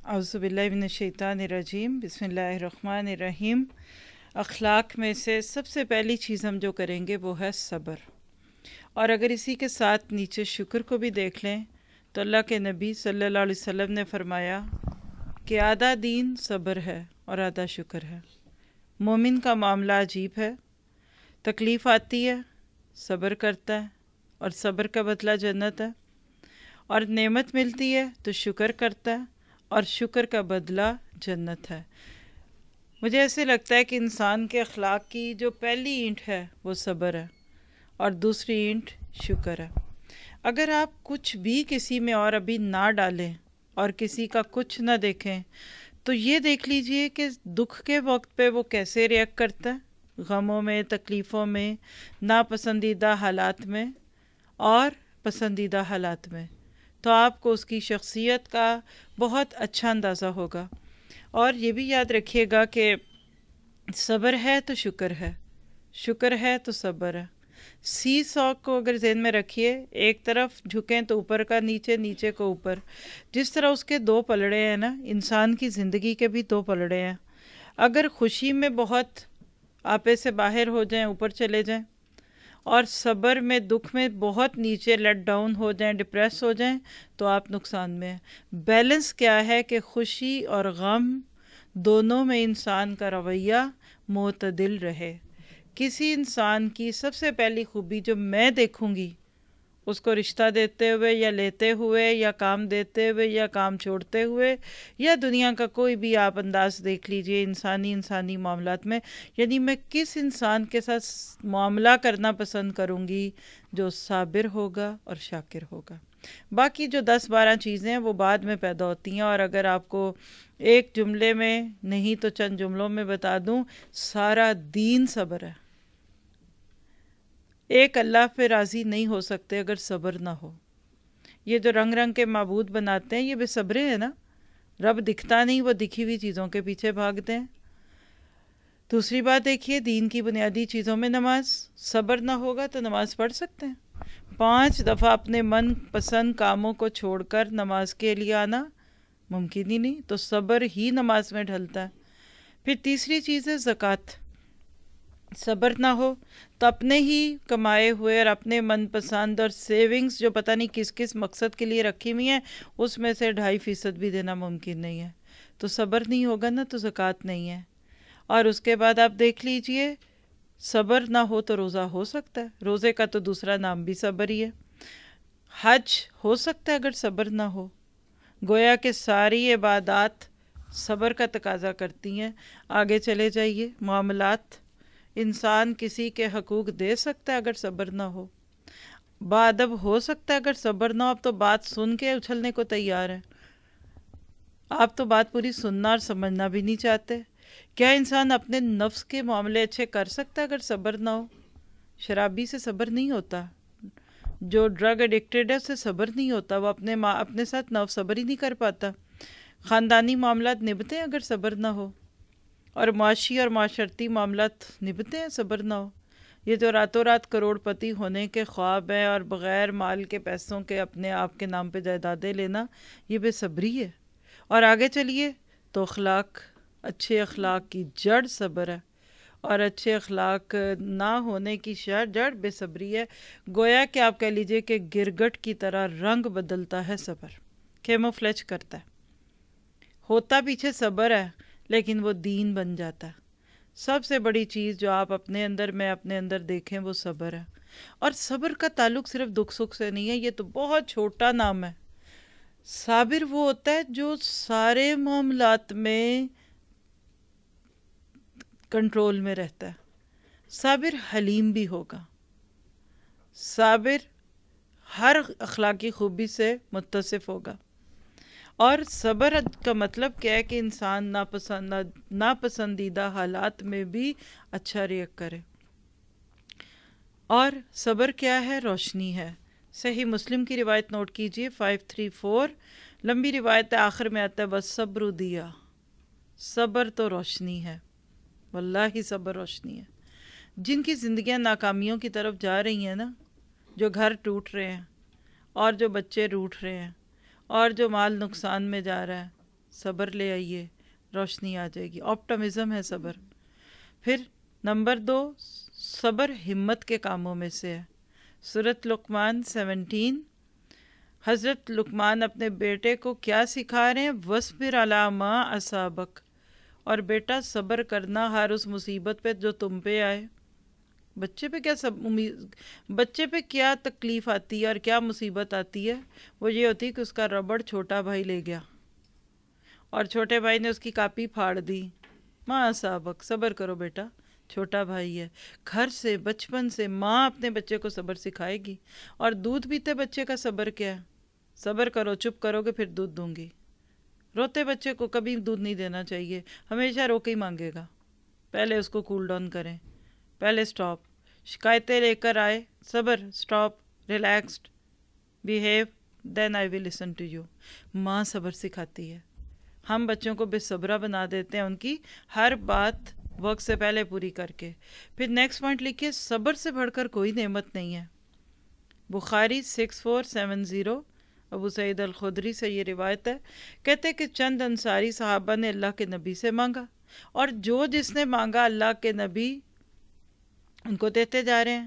अऊज़ु बिल्लाहि मिनश्शैतानिर्रजीम बिस्मिल्लाहिर्रहमानिर्रहीम। अखलाक में से सबसे पहली चीज़ हम जो करेंगे वो है सब्र। और अगर इसी के साथ नीचे शुक्र को भी देख लें तो अल्लाह के नबी सल्लल्लाहु अलैहि वसल्लम ने फरमाया कि आधा दीन सब्र है और आधा शुक्र है। मोमिन का मामला अजीब है, तकलीफ़ आती है, सब्र करता है और सब्र का बदला जन्नत है, और नेमत मिलती है तो शुक्र करता है और शुक्र का बदला जन्नत है। मुझे ऐसे लगता है कि इंसान के अखलाक की जो पहली ईंट है वो सब्र है और दूसरी ईंट शुक्र है। अगर आप कुछ भी किसी में और अभी ना डालें और किसी का कुछ ना देखें तो ये देख लीजिए कि दुख के वक्त पे वो कैसे रिएक्ट करता है, गमों में, तकलीफ़ों में, नापसंदीदा हालात में और पसंदीदा हालात में, तो आपको उसकी शख्सियत का बहुत अच्छा अंदाज़ा होगा। और ये भी याद रखिएगा कि सब्र है तो शुक्र है, शुक्र है तो सब्र है। सी सॉ को अगर ज़हन में रखिए, एक तरफ झुकें तो ऊपर का नीचे, नीचे को ऊपर। जिस तरह उसके दो पलड़े हैं ना, इंसान की ज़िंदगी के भी दो पलड़े हैं। अगर खुशी में बहुत आपे से बाहर हो जाएं, ऊपर चले जाएं, और सब्र में, दुख में बहुत नीचे लेट डाउन हो जाएं, डिप्रेस हो जाएं, तो आप नुकसान में हैं। बैलेंस क्या है कि खुशी और गम दोनों में इंसान का रवैया मोतदिल रहे। किसी इंसान की सबसे पहली खूबी जो मैं देखूंगी, उसको रिश्ता देते हुए या लेते हुए या काम देते हुए या काम छोड़ते हुए या दुनिया का कोई भी आप अंदाज देख लीजिए इंसानी मामलात में, यानी मैं किस इंसान के साथ मामला करना पसंद करूंगी, जो साबिर होगा और शाकिर होगा। बाकी जो 10-12 चीज़ें हैं वो बाद में पैदा होती हैं, और अगर आपको एक जुमले में नहीं तो चंद जुमलों में बता दूं, सारा दीन सब्र है। एक अल्लाह पे राज़ी नहीं हो सकते अगर सब्र ना हो। ये जो रंग रंग के माबूद बनाते हैं ये बेसब्रे हैं ना, रब दिखता नहीं, वो दिखी हुई चीज़ों के पीछे भागते हैं। दूसरी बात देखिए, दीन की बुनियादी चीज़ों में नमाज, सब्र ना होगा तो नमाज पढ़ सकते हैं? 5 दफ़ा अपने मन पसंद कामों को छोड़कर नमाज के लिए आना मुमकिन ही नहीं, तो सब्र ही नमाज में ढलता है। फिर तीसरी चीज़ है ज़कात। सब्र ना हो तो अपने ही कमाए हुए और अपने मनपसंद और सेविंग्स जो पता नहीं किस किस मकसद के लिए रखी हुई हैं, उसमें से 2.5% भी देना मुमकिन नहीं है। तो सब्र नहीं होगा ना तो ज़कात नहीं है। और उसके बाद आप देख लीजिए, सब्र ना हो तो रोज़ा हो सकता है, रोज़े का तो दूसरा नाम भी सब्र ही है। हज हो सकता है अगर सब्र ना हो। गोया कि सारी इबादत सब्र का तकाजा करती हैं। आगे चले जाइए, मामलात, इंसान किसी के हकूक़ दे सकता है अगर सब्र ना हो। बाअदब हो सकता है अगर सब्र ना हो। आप तो बात सुन के उछलने को तैयार है, आप तो बात पूरी सुनना और समझना भी नहीं चाहते। क्या इंसान अपने नफ्स के मामले अच्छे कर सकता है अगर सब्र ना हो? शराबी से सब्र नहीं होता, जो ड्रग एडिक्टेड है उससे सब्र नहीं होता, वो अपने साथ नव सब्र ही नहीं कर पाता। ख़ानदानी मामलात निभते हैं अगर सब्र ना हो, और मुआशी और माशरती मामलात निभते हैं सब्र ना हो। ये जो रातों रात करोड़पति होने के ख्वाब हैं और बग़ैर माल के पैसों के अपने आप के नाम पे जायदादें लेना, ये बेसब्री है। और आगे चलिए तो अखलाक, अच्छे अखलाक की जड़ सब्र है, और अच्छे अखलाक ना होने की जड़ बेसब्री है। गोया कि आप कह लीजिए कि गिरगट की तरह रंग बदलता है सब्र, कैमोफ्लेज करता है। होता पीछे सब्र है लेकिन वो दीन बन जाता है। सबसे बड़ी चीज़ जो आप अपने अंदर, मैं अपने अंदर देखें, वो सब्र है। और सब्र का ताल्लुक सिर्फ दुख सुख से नहीं है, ये तो बहुत छोटा नाम है। साबिर वो होता है जो सारे मामलात में कंट्रोल में रहता है। साबिर हलीम भी होगा। साबिर हर अखलाकी खूबी से मुत्तसिफ होगा। और सब्र का मतलब क्या है कि इंसान नापसंदीदा हालात में भी अच्छा रिएक्ट करे। और सब्र क्या है? रोशनी है। सही मुस्लिम की रिवायत नोट कीजिए 534, लंबी रिवायत है, आखिर में आता है बस सब्र दिया, सब्र तो रोशनी है। वल्लाही सब्र रोशनी है। जिनकी ज़िंदगियां नाकामियों की तरफ जा रही हैं ना, जो घर टूट रहे हैं और जो बच्चे रूठ रहे हैं और जो माल नुकसान में जा रहा है, صبر لے آئیے، روشنی آ جائے گی، آپٹمزم ہے صبر۔ پھر نمبر 2، صبر ہمت کے کاموں میں سے ہے۔ سورۃ لقمان 17، حضرت لقمان اپنے بیٹے کو کیا سکھا رہے ہیں؟ وَاصْبِرْ عَلَىٰ مَا أَصَابَكَ، اور بیٹا صبر کرنا ہر اس مصیبت پہ جو تم پہ آئے۔ بچے پہ کیا تکلیف آتی ہے اور کیا مصیبت آتی ہے؟ وہ یہ ہوتی ہے کہ اس کا ربڑ چھوٹا بھائی لے گیا اور چھوٹے بھائی نے اس کی کاپی پھاڑ دی۔ ماں سابق، صبر کرو بیٹا، چھوٹا بھائی ہے۔ گھر سے، بچپن سے ماں اپنے بچے کو صبر سکھائے گی۔ اور دودھ پیتے بچے کا صبر کیا ہے؟ صبر کرو، چپ کرو گے پھر دودھ دوں گی۔ روتے بچے کو کبھی دودھ نہیں دینا چاہیے، ہمیشہ رو کے ہی مانگے گا۔ پہلے اس کو کول ڈاؤن کریں، پہلے سٹاپ۔ شکایتیں لے کر آئے، صبر، stop, relaxed, behave, then I will listen to you. ماں صبر سکھاتی ہے۔ ہم بچوں کو بے صبرہ بنا دیتے ہیں ان کی ہر بات وقت سے پہلے پوری کر کے۔ پھر نیکسٹ پوائنٹ لکھیے، صبر سے بڑھ کر کوئی نعمت نہیں ہے۔ بخاری 6470، ابو سعید الخدری سے یہ روایت ہے، کہتے کہ چند انصاری صحابہ نے اللہ کے نبی سے مانگا، اور جو جس نے مانگا اللہ کے نبی ان کو دیتے جا رہے ہیں،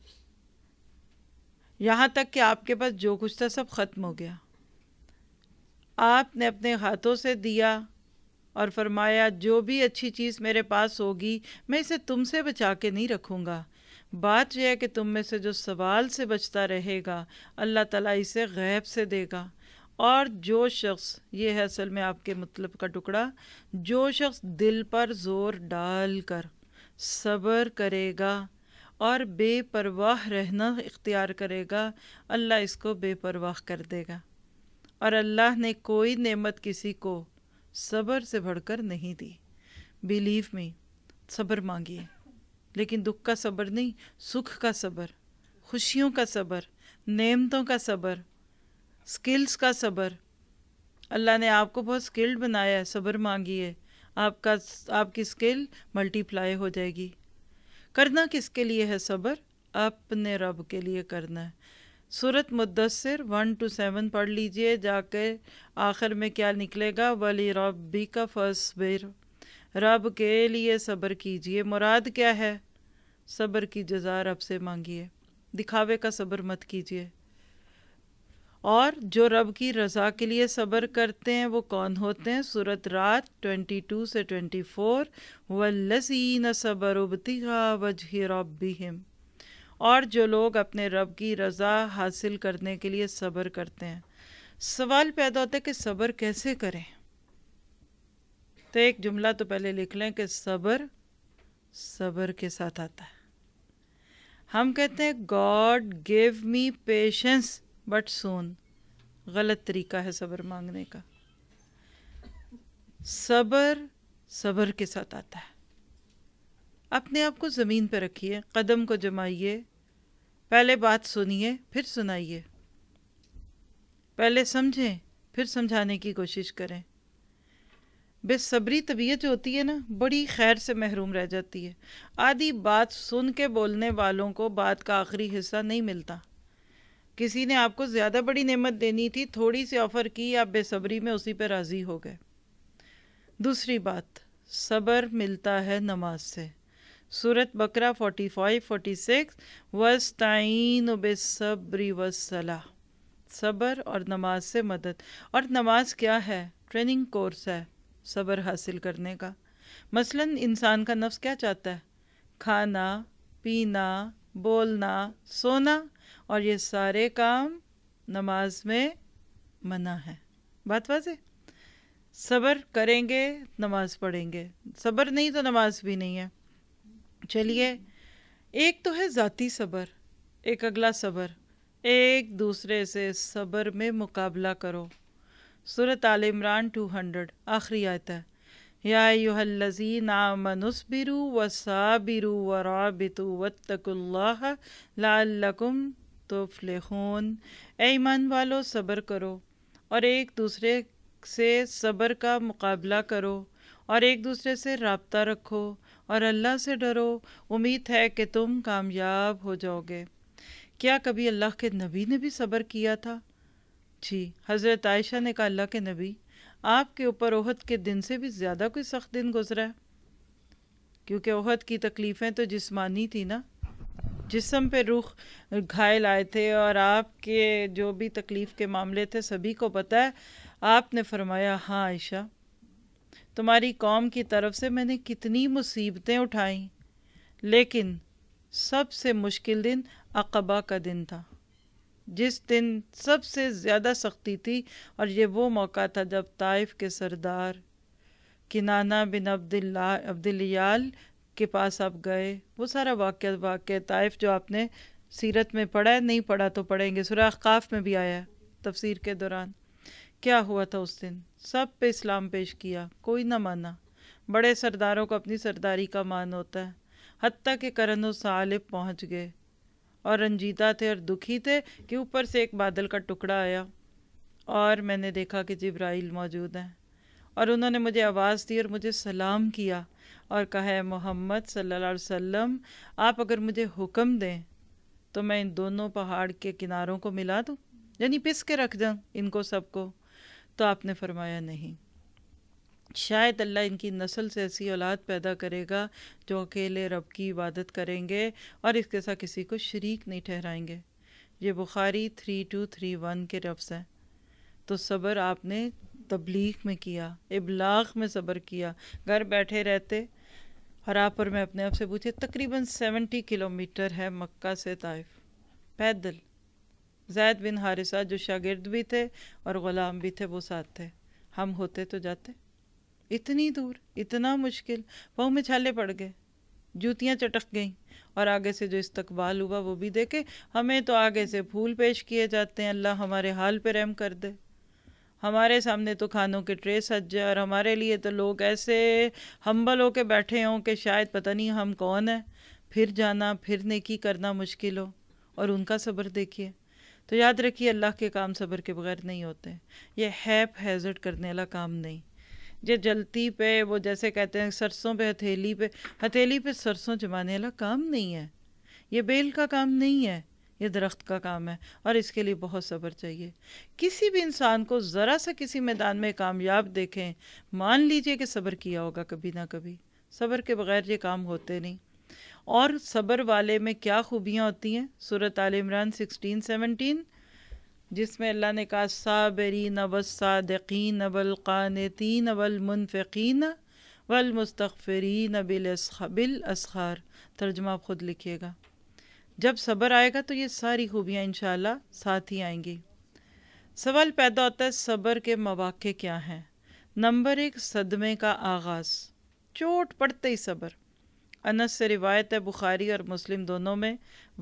یہاں تک کہ آپ کے پاس جو کچھ تھا سب ختم ہو گیا۔ آپ نے اپنے ہاتھوں سے دیا اور فرمایا جو بھی اچھی چیز میرے پاس ہوگی میں اسے تم سے بچا کے نہیں رکھوں گا۔ بات یہ ہے کہ تم میں سے جو سوال سے بچتا رہے گا اللہ تعالیٰ اسے غیب سے دے گا، اور جو شخص، یہ ہے اصل میں آپ کے مطلب کا ٹکڑا، جو شخص دل پر زور ڈال کر صبر کرے گا اور بے پرواہ رہنا اختیار کرے گا، اللہ اس کو بے پرواہ کر دے گا۔ اور اللہ نے کوئی نعمت کسی کو صبر سے بڑھ کر نہیں دی۔ بیلیو می، صبر مانگیے، لیکن دکھ کا صبر نہیں، سکھ کا صبر، خوشیوں کا صبر، نعمتوں کا صبر، سکلز کا صبر۔ اللہ نے آپ کو بہت سکلڈ بنایا ہے، صبر مانگیے، آپ کی سکل ملٹی پلائی ہو جائے گی۔ کرنا کس کے لیے ہے صبر؟ اپنے رب کے لیے کرنا ہے۔ سورۃ مدثر 1-7 پڑھ لیجئے، جا کے آخر میں کیا نکلے گا؟ وَلِرَبِّكَ فَاصْبِرْ، رب کے لیے صبر کیجئے۔ مراد کیا ہے؟ صبر کی جزا رب سے مانگیے، دکھاوے کا صبر مت کیجئے۔ اور جو رب کی رضا کے لیے صبر کرتے ہیں وہ کون ہوتے ہیں؟ سورۃ رات 22-24، وَالَّذِينَ صَبَرُوا ابْتِغَاءَ وَجْهِ رَبِّهِمْ، اور جو لوگ اپنے رب کی رضا حاصل کرنے کے لیے صبر کرتے ہیں۔ سوال پیدا ہوتا ہے کہ صبر کیسے کریں؟ تو ایک جملہ تو پہلے لکھ لیں کہ صبر کے ساتھ آتا ہے۔ ہم کہتے ہیں God give me patience but soon, غلط طریقہ ہے صبر مانگنے کا۔ صبر کے ساتھ آتا ہے۔ اپنے آپ کو زمین پہ رکھیے، قدم کو جمائیے، پہلے بات سنیے پھر سنائیے، پہلے سمجھیں پھر سمجھانے کی کوشش کریں۔ بے صبری طبیعت جو ہوتی ہے نا، بڑی خیر سے محروم رہ جاتی ہے۔ آدھی بات سن کے بولنے والوں کو بات کا آخری حصہ نہیں ملتا۔ کسی نے آپ کو زیادہ بڑی نعمت دینی تھی، تھوڑی سی آفر کی، آپ بے صبری میں اسی پہ راضی ہو گئے۔ دوسری بات، صبر ملتا ہے نماز سے۔ سورۃ بقرہ 45-46، وَاسْتَعِینُوا بِالصَّبْرِ وَالصَّلَاةِ، صبر اور نماز سے مدد۔ اور نماز کیا ہے؟ ٹریننگ کورس ہے صبر حاصل کرنے کا۔ مثلا انسان کا نفس کیا چاہتا ہے؟ کھانا، پینا، بولنا، سونا، اور یہ سارے کام نماز میں منع ہے۔ بات واضح؟ صبر کریں گے نماز پڑھیں گے، صبر نہیں تو نماز بھی نہیں ہے۔ چلیے، ایک تو ہے ذاتی صبر، ایک اگلا صبر، ایک دوسرے سے صبر میں مقابلہ کرو۔ سورۃ آل عمران 200، آخری آیت ہے، یا ایھا الذین آمنوا اصبروا وصابروا ورابطوا واتقوا اللہ لعلکم تفلحون۔ اے ایمان والو، صبر کرو اور ایک دوسرے سے صبر کا مقابلہ کرو اور ایک دوسرے سے رابطہ رکھو اور اللہ سے ڈرو، امید ہے کہ تم کامیاب ہو جاؤ گے۔ کیا کبھی اللہ کے نبی نے بھی صبر کیا تھا؟ جی، حضرت عائشہ نے کہا اللہ کے نبی آپ کے اوپر احد کے دن سے بھی زیادہ کوئی سخت دن گزرا ہے، کیونکہ احد کی تکلیفیں تو جسمانی تھی نا، جسم پہ روح گھائل آئے تھے، اور آپ کے جو بھی تکلیف کے معاملے تھے سبھی کو پتہ ہے۔ آپ نے فرمایا ہاں عائشہ، تمہاری قوم کی طرف سے میں نے کتنی مصیبتیں اٹھائیں، لیکن سب سے مشکل دن عقبہ کا دن تھا، جس دن سب سے زیادہ سختی تھی، اور یہ وہ موقع تھا جب طائف کے سردار کنانہ بن عبد الیال کے پاس آپ گئے۔ وہ سارا واقعہ طائف جو آپ نے سیرت میں پڑھا ہے، نہیں پڑھا تو پڑھیں گے، سورہ احقاف میں بھی آیا ہے تفسیر کے دوران۔ کیا ہوا تھا اس دن؟ سب پہ اسلام پیش کیا، کوئی نہ مانا۔ بڑے سرداروں کو اپنی سرداری کا مان ہوتا ہے، حتیٰ کہ کرن و ثعالب پہنچ گئے اور رنجیدہ تھے اور دکھی تھے کہ اوپر سے ایک بادل کا ٹکڑا آیا اور میں نے دیکھا کہ جبرائیل موجود ہیں، اور انہوں نے مجھے آواز دی اور مجھے سلام کیا اور کہا ہے محمد صلی اللہ علیہ وسلم، آپ اگر مجھے حکم دیں تو میں ان دونوں پہاڑ کے کناروں کو ملا دوں، یعنی پس کے رکھ دوں ان کو سب کو؟ تو آپ نے فرمایا نہیں، شاید اللہ ان کی نسل سے ایسی اولاد پیدا کرے گا جو اکیلے رب کی عبادت کریں گے اور اس کے ساتھ کسی کو شریک نہیں ٹھہرائیں گے۔ یہ بخاری 3231 کے لفظ ہیں۔ تو صبر آپ نے تبلیغ میں کیا، ابلاغ میں صبر کیا، گھر بیٹھے رہتے۔ اور آپ اور میں اپنے آپ سے پوچھے، تقریباً 70 کلومیٹر ہے مکہ سے طائف، پیدل۔ زید بن حارثہ جو شاگرد بھی تھے اور غلام بھی تھے وہ ساتھ تھے، ہم ہوتے تو جاتے؟ اتنی دور، اتنا مشکل، پاؤں میں چھالے پڑ گئے، جوتیاں چٹک گئیں، اور آگے سے جو استقبال ہوا وہ بھی دیکھے۔ ہمیں تو آگے سے پھول پیش کیے جاتے ہیں، اللہ ہمارے حال پہ رحم کر دے۔ ہمارے سامنے تو کھانوں کے ٹرے سج جائے، اور ہمارے لیے تو لوگ ایسے ہمبل ہو کے بیٹھے ہوں کہ شاید پتہ نہیں ہم کون ہیں، پھر جانا پھر نیکی کرنا مشکل ہو، اور ان کا صبر دیکھیے۔ تو یاد رکھیے، اللہ کے کام صبر کے بغیر نہیں ہوتے۔ یہ ہیپ ہیزٹ کرنے والا کام نہیں، یہ جلتی پہ، وہ جیسے کہتے ہیں سرسوں پہ ہتھیلی پہ سرسوں جمانے والا کام نہیں ہے، یہ بیل کا کام نہیں ہے، یہ درخت کا کام ہے، اور اس کے لیے بہت صبر چاہیے۔ کسی بھی انسان کو ذرا سا کسی میدان میں کامیاب دیکھیں، مان لیجئے کہ صبر کیا ہوگا کبھی نہ کبھی۔ صبر کے بغیر یہ کام ہوتے نہیں۔ اور صبر والے میں کیا خوبیاں ہوتی ہیں؟ سورۃ آل عمران 16-17، جس میں اللہ نے کہا صابرین والصادقین والقانتین والمنفقین والمستغفرین بالاسحار۔ ترجمہ آپ خود لکھیے گا۔ جب صبر آئے گا تو یہ ساری خوبیاں انشاءاللہ ساتھ ہی آئیں گی۔ سوال پیدا ہوتا ہے صبر کے مواقع کیا ہیں؟ نمبر 1، صدمے کا آغاز، چوٹ پڑتے ہی صبر۔ انس سے روایت ہے بخاری اور مسلم دونوں میں،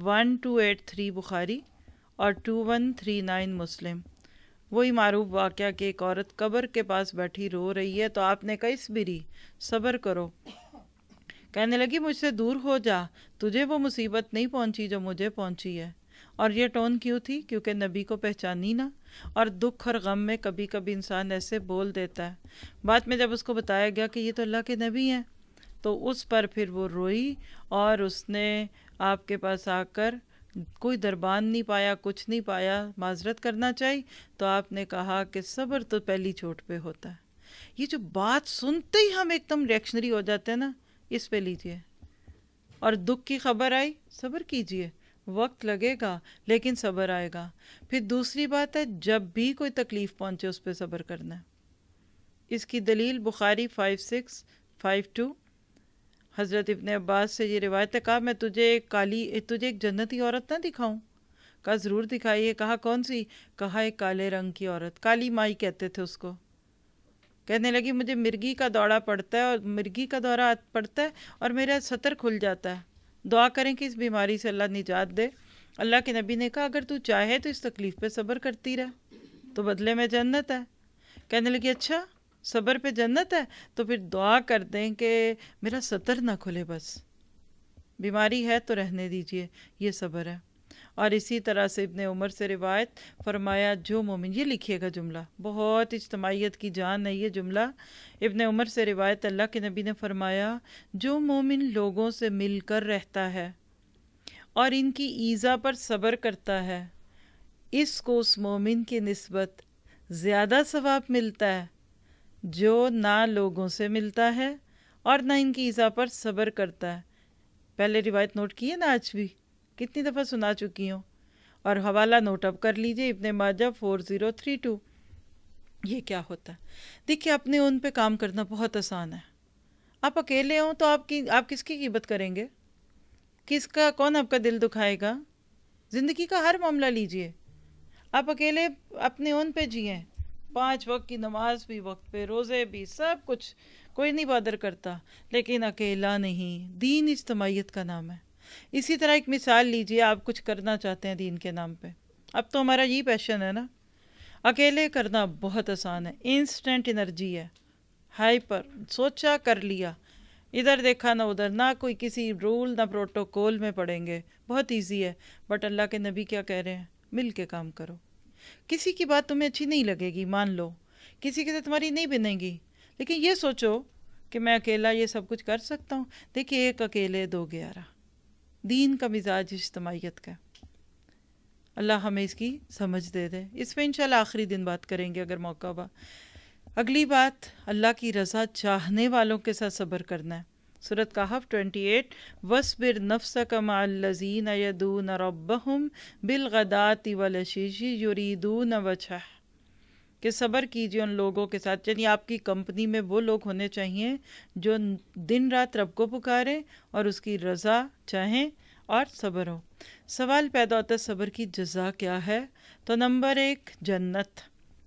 1283 بخاری اور 2139 مسلم، وہی معروف واقعہ کہ ایک عورت قبر کے پاس بیٹھی رو رہی ہے، تو آپ نے کہا اصبری، صبر کرو۔ کہنے لگی مجھ سے دور ہو جا، تجھے وہ مصیبت نہیں پہنچی جو مجھے پہنچی ہے۔ اور یہ ٹون کیوں تھی؟ کیونکہ نبی کو پہچانی نا، اور دکھ اور غم میں کبھی کبھی انسان ایسے بول دیتا ہے۔ بعد میں جب اس کو بتایا گیا کہ یہ تو اللہ کے نبی ہیں، تو اس پر پھر وہ روئی، اور اس نے آپ کے پاس آ کر کوئی دربان نہیں پایا، کچھ نہیں پایا، معذرت کرنا چاہیے، تو آپ نے کہا کہ صبر تو پہلی چوٹ پہ ہوتا ہے۔ یہ جو بات سنتے ہی ہم ایک دم ریئیکشنری ہو جاتے ہیں نا، اس پہ لیجئے۔ اور دکھ کی خبر آئی، صبر کیجئے، وقت لگے گا لیکن صبر آئے گا۔ پھر دوسری بات ہے، جب بھی کوئی تکلیف پہنچے اس پہ صبر کرنا ہے۔ اس کی دلیل بخاری 5652، حضرت ابن عباس سے یہ روایت ہے، کہا میں تجھے ایک جنتی عورت نہ دکھاؤں؟ کہا ضرور دکھائیے۔ کہا کون سی؟ کہا ایک کالے رنگ کی عورت، کالی مائی کہتے تھے اس کو۔ کہنے لگی مجھے مرگی کا دورہ پڑتا ہے، اور مرگی کا دورہ پڑتا ہے اور میرا سطر کھل جاتا ہے، دعا کریں کہ اس بیماری سے اللہ نجات دے۔ اللہ کے نبی نے کہا اگر تو چاہے تو اس تکلیف پہ صبر کرتی رہ، تو بدلے میں جنت ہے۔ کہنے لگی اچھا، صبر پہ جنت ہے؟ تو پھر دعا کر دیں کہ میرا سطر نہ کھلے، بس بیماری ہے تو رہنے دیجئے، یہ صبر ہے۔ اور اسی طرح سے ابن عمر سے روایت، فرمایا جو مومن، یہ لکھیے گا جملہ، بہت اجتماعیت کی جان ہے یہ جملہ۔ ابن عمر سے روایت، اللہ کے نبی نے فرمایا جو مومن لوگوں سے مل کر رہتا ہے اور ان کی ایذا پر صبر کرتا ہے، اس کو اس مومن کی نسبت زیادہ ثواب ملتا ہے جو نہ لوگوں سے ملتا ہے اور نہ ان کی ایذا پر صبر کرتا ہے. پہلے روایت نوٹ کی ہے نا، آج بھی کتنی دفعہ سنا چکی ہوں. اور حوالہ نوٹ اپ کر لیجئے، ابن ماجہ 4032. یہ کیا ہوتا ہے؟ دیکھیے، اپنے ان پہ کام کرنا بہت آسان ہے. آپ اکیلے ہوں تو آپ کس کی غیبت کریں گے؟ کون آپ کا دل دکھائے گا؟ زندگی کا ہر معاملہ لیجئے، آپ اکیلے اپنے ان پہ جئیں. 5 وقت کی نماز بھی وقت پہ، روزے بھی، سب کچھ کوئی نہیں بادر کرتا، لیکن اکیلا نہیں. دین اجتماعیت کا نام ہے. اسی طرح ایک مثال لیجئے، آپ کچھ کرنا چاہتے ہیں دین کے نام پہ. اب تو ہمارا یہ پیشن ہے نا. اکیلے کرنا بہت آسان ہے، انسٹنٹ انرجی ہے، ہائپر، سوچا کر لیا، ادھر دیکھا نہ ادھر، نہ کوئی کسی رول نہ پروٹوکول میں پڑیں گے، بہت ایزی ہے. بٹ اللہ کے نبی کیا کہہ رہے ہیں؟ مل کے کام کرو. کسی کی بات تمہیں اچھی نہیں لگے گی، مان لو، کسی کے ساتھ تمہاری نہیں بنے گی، لیکن یہ سوچو کہ میں اکیلا یہ سب کچھ کر سکتا ہوں. دیکھیے، ایک اکیلے 2 11. دین کا مزاج اجتماعیت کا. اللہ ہمیں اس کی سمجھ دے دے. اس پہ انشاءاللہ آخری دن بات کریں گے اگر موقع ہوا. اگلی بات، اللہ کی رضا چاہنے والوں کے ساتھ صبر کرنا ہے. سورۃ کہف 28. وَاصْبِرْ نَفْسَكَ مَعَ الَّذِينَ يَدْعُونَ رَبَّهُمْ بِالْغَدَاةِ وَالْعَشِيِّ يُرِيدُونَ وَجْهَهُ، کہ صبر کیجیے ان لوگوں کے ساتھ، یعنی آپ کی کمپنی میں وہ لوگ ہونے چاہیے جو دن رات رب کو پکاریں اور اس کی رضا چاہیں اور صبر ہو. سوال پیدا ہوتا ہے صبر کی جزا کیا ہے؟ تو نمبر 1، جنت.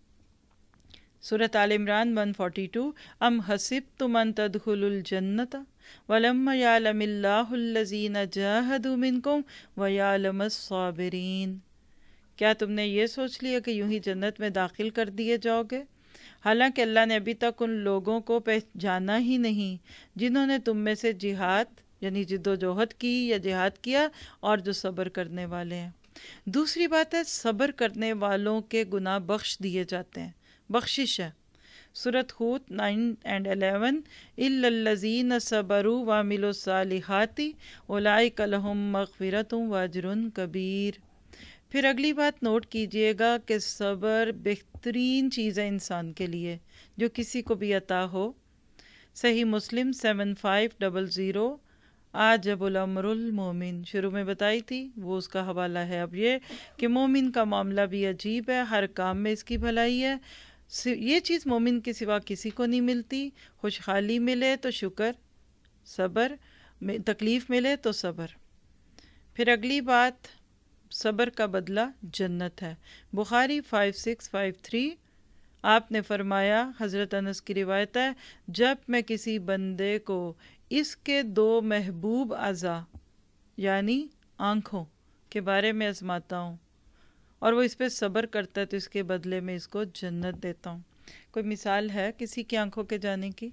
سورۃ آل عمران 142. ام حسبتم ان تدخلوا الجنۃ ولما یعلم اللہ الذین جاہدوا منکم ویعلم الصابرین. کیا تم نے یہ سوچ لیا کہ یوں ہی جنت میں داخل کر دیے جاؤ گے، حالانکہ اللہ نے ابھی تک ان لوگوں کو پہچانا ہی نہیں جنہوں نے تم میں سے جہاد یعنی جد و جہد کی یا جہاد کیا اور جو صبر کرنے والے ہیں. دوسری بات ہے، صبر کرنے والوں کے گناہ بخش دیے جاتے ہیں، بخشش ہے. سورۃ ہود 9 and 11. الا الذین صبروا وعملوا الصالحات اولئک لہم مغفرۃ واجر کبیر. پھر اگلی بات نوٹ کیجئے گا کہ صبر بہترین چیز ہے انسان کے لیے جو کسی کو بھی عطا ہو. صحیح مسلم 7500. عجب الامر المومن، شروع میں بتائی تھی، وہ اس کا حوالہ ہے. اب یہ کہ مومن کا معاملہ بھی عجیب ہے، ہر کام میں اس کی بھلائی ہے. یہ چیز مومن کے سوا کسی کو نہیں ملتی. خوشحالی ملے تو شکر، صبر، تکلیف ملے تو صبر. پھر اگلی بات، صبر کا بدلہ جنت ہے. بخاری 5653. آپ نے فرمایا، حضرت انس کی روایت ہے، جب میں کسی بندے کو اس کے 2 محبوب اعضاء یعنی آنکھوں کے بارے میں آزماتا ہوں اور وہ اس پہ صبر کرتا ہے تو اس کے بدلے میں اس کو جنت دیتا ہوں. کوئی مثال ہے کسی کی آنکھوں کے جانے کی؟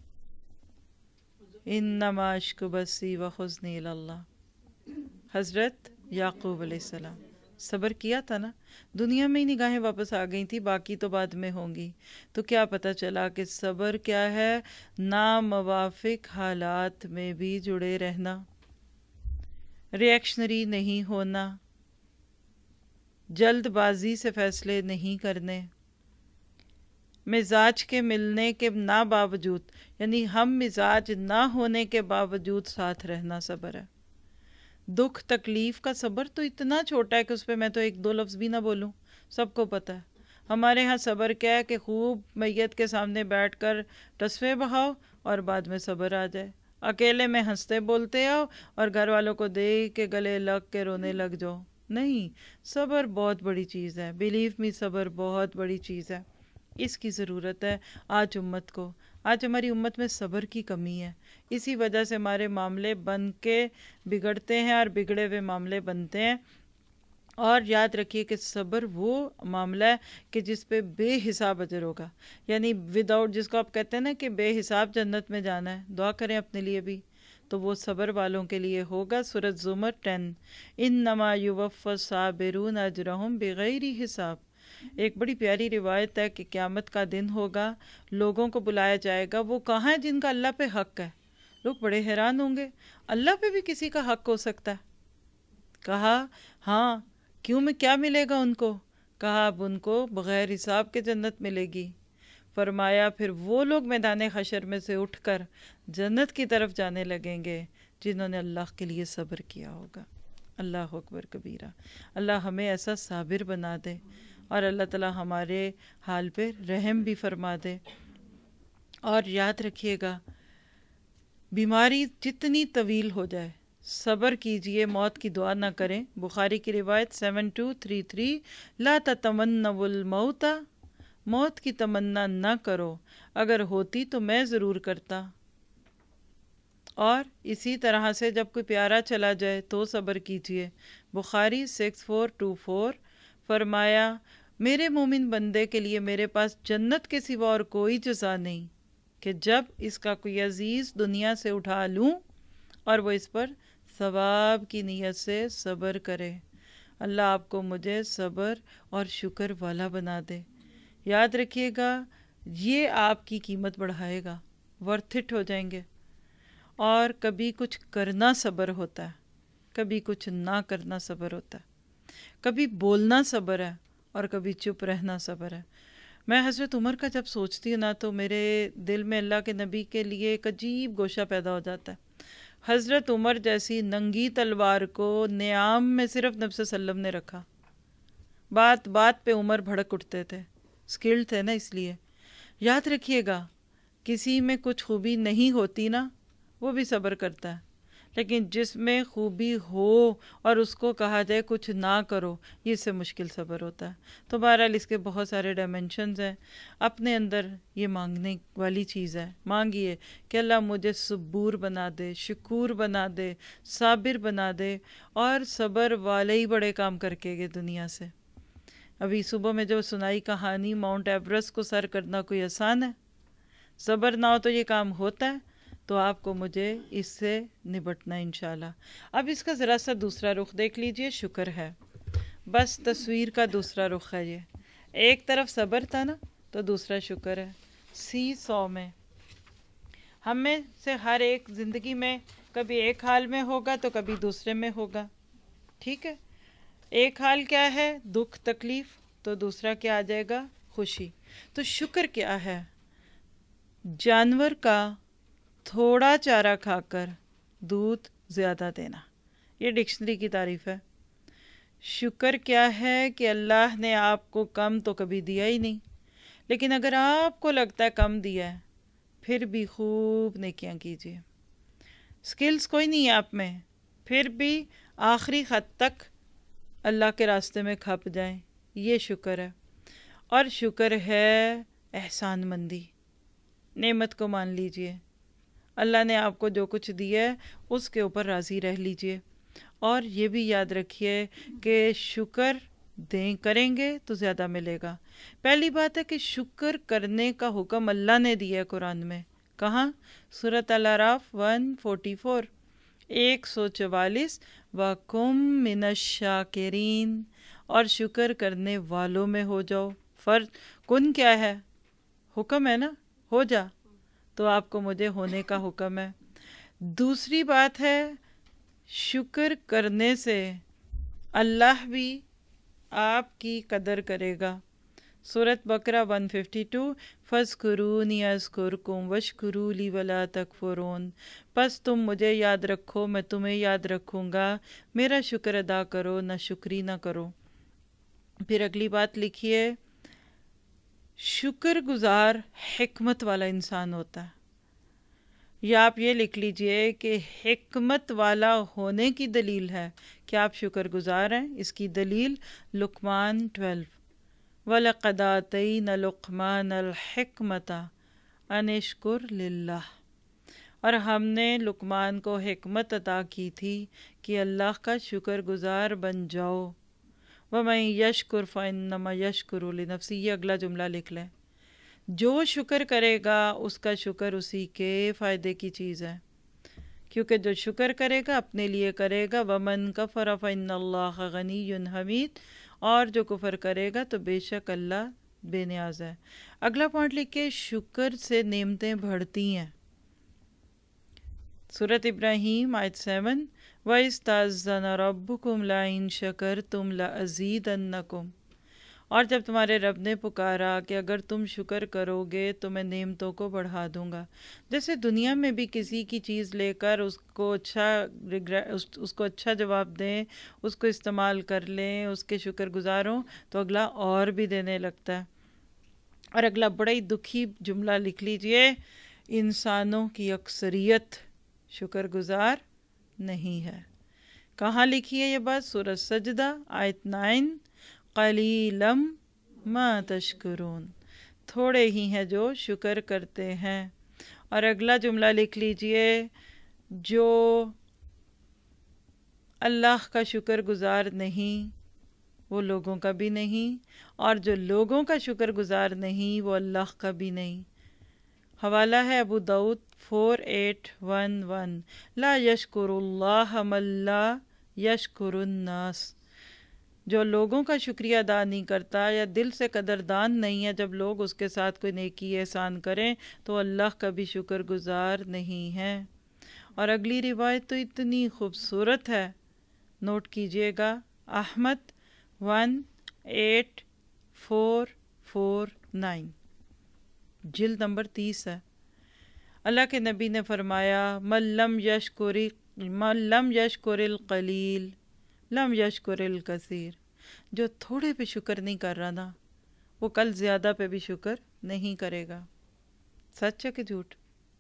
انما اشکو بثی وحزنی الی اللہ. حضرت یعقوب علیہ السلام صبر کیا تھا نا، دنیا میں ہی نگاہیں واپس آ گئی تھی، باقی تو بعد میں ہوں گی. تو کیا پتہ چلا کہ صبر کیا ہے؟ ناموافق حالات میں بھی جڑے رہنا، ریئیکشنری نہیں ہونا، جلد بازی سے فیصلے نہیں کرنے، مزاج کے ملنے کے باوجود یعنی ہم مزاج نہ ہونے کے باوجود ساتھ رہنا صبر ہے. دکھ تکلیف کا صبر تو اتنا چھوٹا ہے کہ اس پہ میں تو 1-2 لفظ بھی نہ بولوں، سب کو پتہ ہے. ہمارے ہاں صبر کیا ہے کہ خوب میت کے سامنے بیٹھ کر تصوے بہاؤ اور بعد میں صبر آ جائے. اکیلے میں ہنستے بولتے آؤ اور گھر والوں کو دیکھ کے گلے لگ کے رونے لگ جاؤ. نہیں، صبر بہت بڑی چیز ہے. بلیو می، صبر بہت بڑی چیز ہے. اس کی ضرورت ہے آج امت کو. آج ہماری امت میں صبر کی کمی ہے، اسی وجہ سے ہمارے معاملے بن کے بگڑتے ہیں اور بگڑے ہوئے معاملے بنتے ہیں. اور یاد رکھیے کہ صبر وہ معاملہ ہے کہ جس پہ بے حساب اجر ہوگا، یعنی وداؤٹ، جس کو آپ کہتے ہیں نا کہ بے حساب جنت میں جانا ہے. دعا کریں اپنے لیے بھی، تو وہ صبر والوں کے لیے ہوگا. سورۃ زمر 10. انما یوفی الصابرون اجرہم بغیر حساب. ایک بڑی پیاری روایت ہے کہ قیامت کا دن ہوگا، لوگوں کو بلایا جائے گا، وہ کہاں ہیں جن کا اللہ پہ حق ہے. لوگ بڑے حیران ہوں گے، اللہ پہ بھی کسی کا حق ہو سکتا ہے؟ کہا ہاں، کیوں، میں کیا ملے گا ان کو؟ کہا اب ان کو بغیر حساب کے جنت ملے گی. فرمایا پھر وہ لوگ میدان حشر میں سے اٹھ کر جنت کی طرف جانے لگیں گے جنہوں نے اللہ کے لیے صبر کیا ہوگا۔ اللہ اکبر کبیرہ۔ اللہ ہمیں ایسا صابر بنا دے، اور اللہ تعالی ہمارے حال پہ رحم بھی فرما دے۔ اور یاد رکھیے گا، بیماری جتنی طویل ہو جائے صبر کیجئے، موت کی دعا نہ کریں۔ بخاری کی روایت 7233، لا تتمنوا الموت، موت کی تمنا نہ کرو، اگر ہوتی تو میں ضرور کرتا۔ اور اسی طرح سے جب کوئی پیارا چلا جائے تو صبر کیجئے۔ بخاری 6424، فرمایا میرے مومن بندے کے لیے میرے پاس جنت کے سوا اور کوئی جزا نہیں کہ جب اس کا کوئی عزیز دنیا سے اٹھا لوں اور وہ اس پر ثواب کی نیت سے صبر کرے۔ اللہ آپ کو مجھے صبر اور شکر والا بنا دے۔ یاد رکھیے گا، یہ آپ کی قیمت بڑھائے گا، ورتھ اٹ ہو جائیں گے۔ اور کبھی کچھ کرنا صبر ہوتا ہے، کبھی کچھ نہ کرنا صبر ہوتا ہے، کبھی بولنا صبر ہے اور کبھی چپ رہنا صبر ہے۔ میں حضرت عمر کا جب سوچتی ہوں نا تو میرے دل میں اللہ کے نبی کے لیے ایک عجیب گوشہ پیدا ہو جاتا ہے۔ حضرت عمر جیسی ننگی تلوار کو نیام میں صرف نبی صلی اللہ علیہ وسلم نے رکھا۔ بات بات پہ عمر بھڑک اٹھتے تھے، سکلڈ تھے نا، اس لیے۔ یاد رکھیے گا، کسی میں کچھ خوبی نہیں ہوتی نا، وہ بھی صبر کرتا ہے، لیکن جس میں خوبی ہو اور اس کو کہا جائے کچھ نہ کرو، یہ اس سے مشکل صبر ہوتا ہے۔ تو بہرحال اس کے بہت سارے ڈائمنشنز ہیں۔ اپنے اندر یہ مانگنے والی چیز ہے، مانگیے کہ اللہ مجھے صبور بنا دے، شکور بنا دے، صابر بنا دے، اور صبر والے ہی بڑے کام کر کے گئے دنیا سے۔ ابھی صبح میں جو سنائی کہانی، ماؤنٹ ایورسٹ کو سر کرنا کوئی آسان ہے؟ صبر نہ ہو تو یہ کام ہوتا ہے؟ تو آپ کو مجھے اس سے نبٹنا ہے انشاءاللہ۔ اب اس کا ذرا سا دوسرا رخ دیکھ لیجئے، شکر ہے۔ بس تصویر کا دوسرا رخ ہے یہ، ایک طرف صبر تھا نا تو دوسرا شکر ہے۔ سی سو میں ہم میں سے ہر ایک زندگی میں کبھی ایک حال میں ہوگا تو کبھی دوسرے میں ہوگا، ٹھیک ہے؟ ایک حال کیا ہے؟ دکھ تکلیف، تو دوسرا کیا آ جائے گا؟ خوشی۔ تو شکر کیا ہے؟ جانور کا تھوڑا چارہ کھا کر دودھ زیادہ دینا، یہ ڈکشنری کی تعریف ہے۔ شکر کیا ہے کہ اللہ نے آپ کو کم تو کبھی دیا ہی نہیں، لیکن اگر آپ کو لگتا ہے کم دیا ہے، پھر بھی خوب نیکیاں کیجیے۔ سکلز کوئی نہیں ہے آپ میں، پھر بھی آخری خط تک اللہ کے راستے میں کھپ جائیں، یہ شکر ہے۔ اور شکر ہے احسان مندی، نعمت کو مان لیجئے، اللہ نے آپ کو جو کچھ دیا ہے اس کے اوپر راضی رہ لیجئے۔ اور یہ بھی یاد رکھیے کہ شکر کریں گے تو زیادہ ملے گا۔ پہلی بات ہے کہ شکر کرنے کا حکم اللہ نے دیا ہے قرآن میں، کہاں؟ سورۃ الاعراف 144، 144، وَقُم مِّنَ الشَّاكِرِينَ، اور شکر کرنے والوں میں ہو جاؤ۔ فرض کن کیا ہے؟ حکم ہے نا، ہو جا، تو آپ کو مجھے ہونے کا حکم ہے۔ دوسری بات ہے، شکر کرنے سے اللہ بھی آپ کی قدر کرے گا۔ سورۃ بقرہ 152، فَاذْكُرُونِي أَذْكُرْكُمْ وَاشْكُرُوا لِي وَلَا تَكْفُرُونَ، پس تم مجھے یاد رکھو، میں تمہیں یاد رکھوں گا، میرا شکر ادا کرو، نہ شکری نہ کرو۔ پھر اگلی بات لکھیے، شکر گزار حکمت والا انسان ہوتا ہے۔ یا آپ یہ لکھ لیجئے کہ حکمت والا ہونے کی دلیل ہے کہ آپ شکر گزار ہیں، اس کی دلیل لقمان 12، وَلَقَدْ آتَيْنَا لُقْمَانَ الْحِكْمَةَ أَنِ اشْكُرْ لِلَّهِ، اور ہم نے لقمان کو حکمت عطا کی تھی کہ اللہ کا شکر گزار بن جاؤ۔ وَمَن يَشْكُرْ فَإِنَّمَا يَشْكُرُ لِنَفْسِهِ، یہ اگلا جملہ لکھ لیں، جو شکر کرے گا اس کا شکر اسی کے فائدے کی چیز ہے، کیونکہ جو شکر کرے گا اپنے لیے کرے گا۔ وَمَن كَفَرَ فَإِنَّ اللَّهَ غَنِيٌّ حَمِيدٌ، اور جو کفر کرے گا تو بے شک اللہ بے نیاز ہے۔ اگلا پوائنٹ لکھے، شکر سے نعمتیں بڑھتی ہیں۔ سورۃ ابراہیم آیت 7، وَإِذْ تَأَذَّنَ رَبُّكُمْ لَئِن شَكَرْتُمْ لَأَزِيدَنَّكُمْ، اور جب تمہارے رب نے پکارا کہ اگر تم شکر کرو گے تو میں نعمتوں کو بڑھا دوں گا. جیسے دنیا میں بھی کسی کی چیز لے کر اس کو اچھا جواب دیں، اس کو استعمال کر لیں، اس کے شکر گزار ہوں تو اگلا اور بھی دینے لگتا ہے. اور اگلا بڑا ہی دکھی جملہ لکھ لیجئے، انسانوں کی اکثریت شکر گزار نہیں ہے. کہاں لکھی ہے یہ بات؟ سورہ سجدہ آیت 9، قلیلم ما تشکرون، تھوڑے ہی ہیں جو شکر کرتے ہیں. اور اگلا جملہ لکھ لیجئے، جو اللہ کا شکر گزار نہیں وہ لوگوں کا بھی نہیں، اور جو لوگوں کا شکر گزار نہیں وہ اللہ کا بھی نہیں. حوالہ ہے ابو داؤد 4811، لا یشکر اللہ من لا یشکر الناس. جو لوگوں کا شکریہ ادا نہیں کرتا یا دل سے قدردان نہیں ہے جب لوگ اس کے ساتھ کوئی نیکی احسان کریں تو اللہ کا بھی شکر گزار نہیں ہے. اور اگلی روایت تو اتنی خوبصورت ہے، نوٹ کیجئے گا، احمد 18449، جلد نمبر 30 ہے. اللہ کے نبی نے فرمایا، من لم یشکر القلیل لم یشکر الکثیر. جو تھوڑے پہ شکر نہیں کر رہا نا وہ کل زیادہ پہ بھی شکر نہیں کرے گا. سچ ہے کہ جھوٹ؟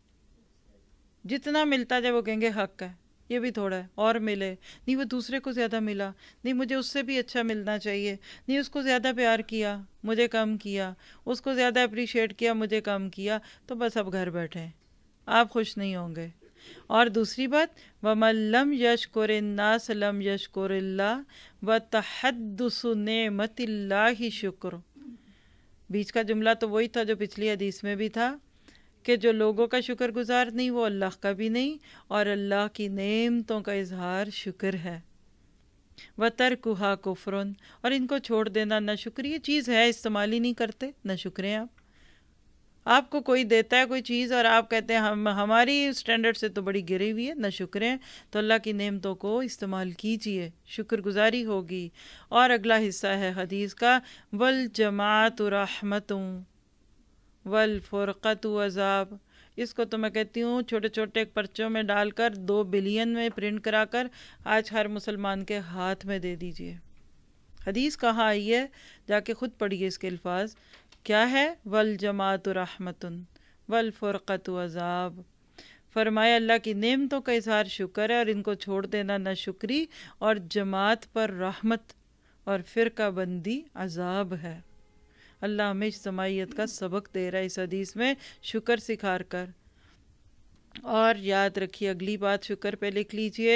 جتنا ملتا جائے وہ کہیں گے حق ہے، یہ بھی تھوڑا ہے اور ملے، نہیں وہ دوسرے کو زیادہ ملا، نہیں مجھے اس سے بھی اچھا ملنا چاہیے، نہیں اس کو زیادہ پیار کیا مجھے کم کیا، اس کو زیادہ اپریشیٹ کیا مجھے کم کیا، تو بس اب گھر بیٹھیں، آپ خوش نہیں ہوں گے. اور دوسری بات، وَمَن لَّمْ يَشْكُرِ النَّاسَ لَمْ يَشْكُرِ اللَّهَ وَتَحَدُّثُ نِعْمَتِ اللَّهِ شُکر. بیچ کا جملہ تو وہی تھا جو پچھلی حدیث میں بھی تھا کہ جو لوگوں کا شکر گزار نہیں وہ اللہ کا بھی نہیں، اور اللہ کی نعمتوں کا اظہار شکر ہے. وَتَرْكُهَا كُفْرٌ، اور ان کو چھوڑ دینا نہ شکر. یہ چیز ہے استعمال ہی نہیں کرتے، نہ شکریں. آپ کو کوئی دیتا ہے کوئی چیز اور آپ کہتے ہیں ہماری سٹینڈرڈ سے تو بڑی گری ہوئی ہے، نہ شکریں. تو اللہ کی نعمتوں کو استعمال کیجئے، شکر گزاری ہوگی. اور اگلا حصہ ہے حدیث کا، وَالْجَمَاعَةُ رَحْمَةٌ وَالْفُرْقَةُ عَذَابٌ. اس کو تو میں کہتی ہوں چھوٹے چھوٹے پرچوں میں ڈال کر 2 بلین میں پرنٹ کرا کر آج ہر مسلمان کے ہاتھ میں دے دیجئے. حدیث کہاں آئی ہے؟ جا کے خود پڑھیے اس کے الفاظ. کیا ہے؟ وَالْجَمَاعَةُ رَحْمَةٌ وَالْفُرْقَةُ عَذَابٌ. فرمایا اللہ کی نعمتوں کا اظہار شکر ہے اور ان کو چھوڑ دینا نہ شکری، اور جماعت پر رحمت اور فرقہ بندی عذاب ہے. اللہ ہمیں اجتماعیت کا سبق دے رہا ہے اس حدیث میں شکر سکھا کر. اور یاد رکھیے اگلی بات شکر پہ لکھ لیجئے،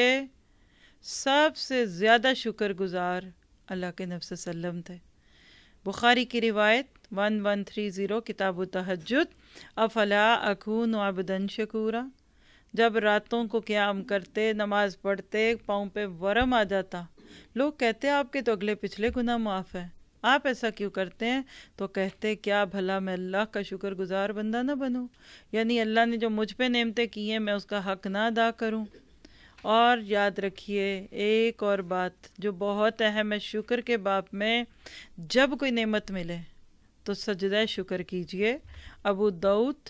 سب سے زیادہ شکر گزار اللہ کے نبی صلی اللہ علیہ وسلم تھے. بخاری کی روایت 1130، کتاب التہجد، افلا اکون عبدا شکورا. جب راتوں کو قیام کرتے، نماز پڑھتے، پاؤں پہ ورم آ جاتا، لوگ کہتے آپ کے تو اگلے پچھلے گناہ معاف ہیں، آپ ایسا کیوں کرتے ہیں؟ تو کہتے کیا بھلا میں اللہ کا شکر گزار بندہ نہ بنوں، یعنی اللہ نے جو مجھ پہ نعمتیں کی ہیں میں اس کا حق نہ ادا کروں. اور یاد رکھیے ایک اور بات جو بہت اہم ہے شکر کے باب میں، جب کوئی نعمت ملے تو سجدہ شکر کیجئے. ابو داؤد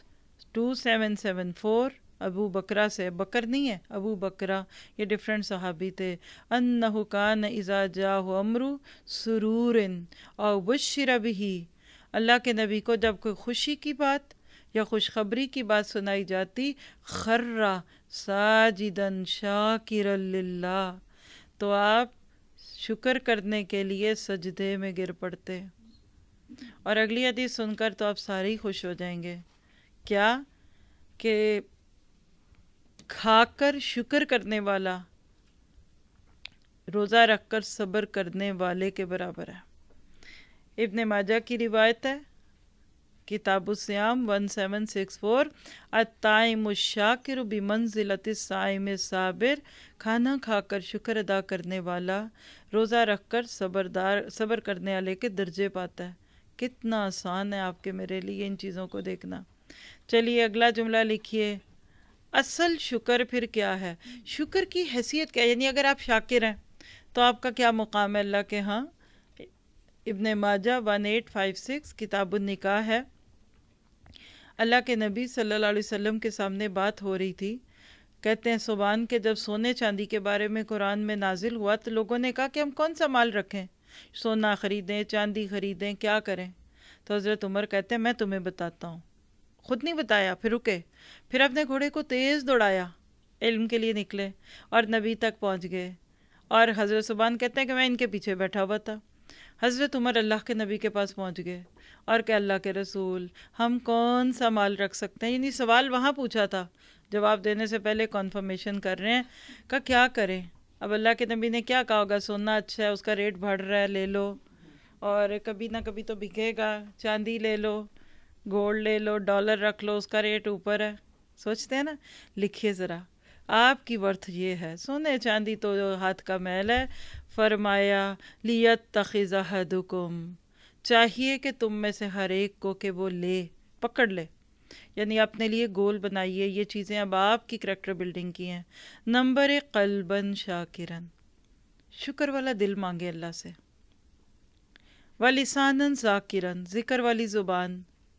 2774، ابو بکرہ سے، بکر نہیں ہے ابو بکرہ، یہ ڈیفرنٹ صحابی تھے. انہ کان اذا جاءہ امر سرور او بشر بہ. اللہ کے نبی کو جب کوئی خوشی کی بات یا خوشخبری کی بات سنائی جاتی، خرّ ساجدا شاکرا للہ، تو آپ شکر کرنے کے لیے سجدے میں گر پڑتے. اور اگلی حدیث سن کر تو آپ سارے ہی خوش ہو جائیں گے. کیا کہ کھا کر شکر کرنے والا روزہ رکھ کر صبر کرنے والے کے برابر ہے. ابن ماجہ کی روایت ہے، کتاب الصیام 1764، الطائم الشاکر بمنزلۃ الصائم الصابر. کھانا کھا کر شکر ادا کرنے والا روزہ رکھ کر صبر کرنے والے کے درجے پاتا ہے. کتنا آسان ہے آپ کے میرے لیے ان چیزوں کو دیکھنا. چلیے اگلا جملہ لکھیے، اصل شکر پھر کیا ہے؟ شکر کی حیثیت کیا ہے؟ یعنی اگر آپ شاکر ہیں تو آپ کا کیا مقام ہے اللہ کے ہاں؟ ابن ماجہ 1856 کتاب النکاح ہے۔ اللہ کے نبی صلی اللہ علیہ وسلم کے سامنے بات ہو رہی تھی، کہتے ہیں سبحان کہ جب سونے چاندی کے بارے میں قرآن میں نازل ہوا تو لوگوں نے کہا کہ ہم کون سا مال رکھیں، سونا خریدیں، چاندی خریدیں، کیا کریں؟ تو حضرت عمر کہتے ہیں میں تمہیں بتاتا ہوں۔ خود نہیں بتایا، پھر رکے، پھر اپنے گھوڑے کو تیز دوڑایا، علم کے لیے نکلے اور نبی تک پہنچ گئے، اور حضرت سبحان کہتے ہیں کہ میں ان کے پیچھے بیٹھا ہوا تھا۔ حضرت عمر اللہ کے نبی کے پاس پہنچ گئے اور کہ اللہ کے رسول ہم کون سا مال رکھ سکتے ہیں، یعنی سوال وہاں پوچھا تھا، جواب دینے سے پہلے کنفرمیشن کر رہے ہیں کہ کیا کریں۔ اب اللہ کے نبی نے کیا کہا ہوگا، سونا اچھا ہے، اس کا ریٹ بڑھ رہا ہے، لے لو، اور کبھی نہ کبھی تو بکے گا، چاندی لے لو، گولڈ لے لو، ڈالر رکھ لو، اس کا ریٹ اوپر ہے۔ سوچتے ہیں نا، لکھیے ذرا آپ کی ورتھ یہ ہے، سونے چاندی تو ہاتھ کا میل ہے۔ فرمایا لیتخذ احدکم، چاہیے کہ تم میں سے ہر ایک کو کہ وہ لے، پکڑ لے، یعنی اپنے لیے گول بنائیے، یہ چیزیں اب آپ کی کریکٹر بلڈنگ کی ہیں۔ نمبر 1 قلباً شاکراً، شکر والا دل مانگے اللہ سے، وَلِسَانًا ذَاکِرًا، ذکر والی زبان،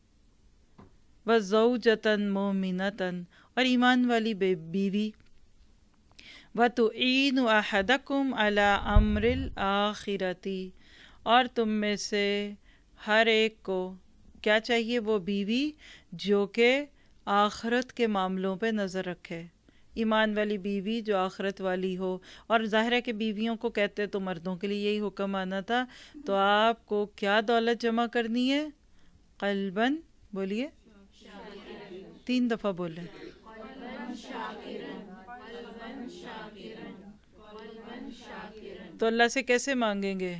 وَزَوْجَةً مُؤْمِنَةً، اور ایمان والی بیوی، وَتُعِینُ أَحَدَكُمْ عَلَىٰ أَمْرِ الْآخِرَةِ، اور تم میں سے ہر ایک کو کیا چاہیے، وہ بیوی جو کہ آخرت کے معاملوں پہ نظر رکھے، ایمان والی بیوی جو آخرت والی ہو۔ اور ظاہر ہے کہ بیویوں کو کہتے تو مردوں کے لیے یہی حکم آنا تھا، تو آپ کو کیا دولت جمع کرنی ہے؟ قلباً، بولیے 3 دفعہ بولیں، تو اللہ سے کیسے مانگیں گے؟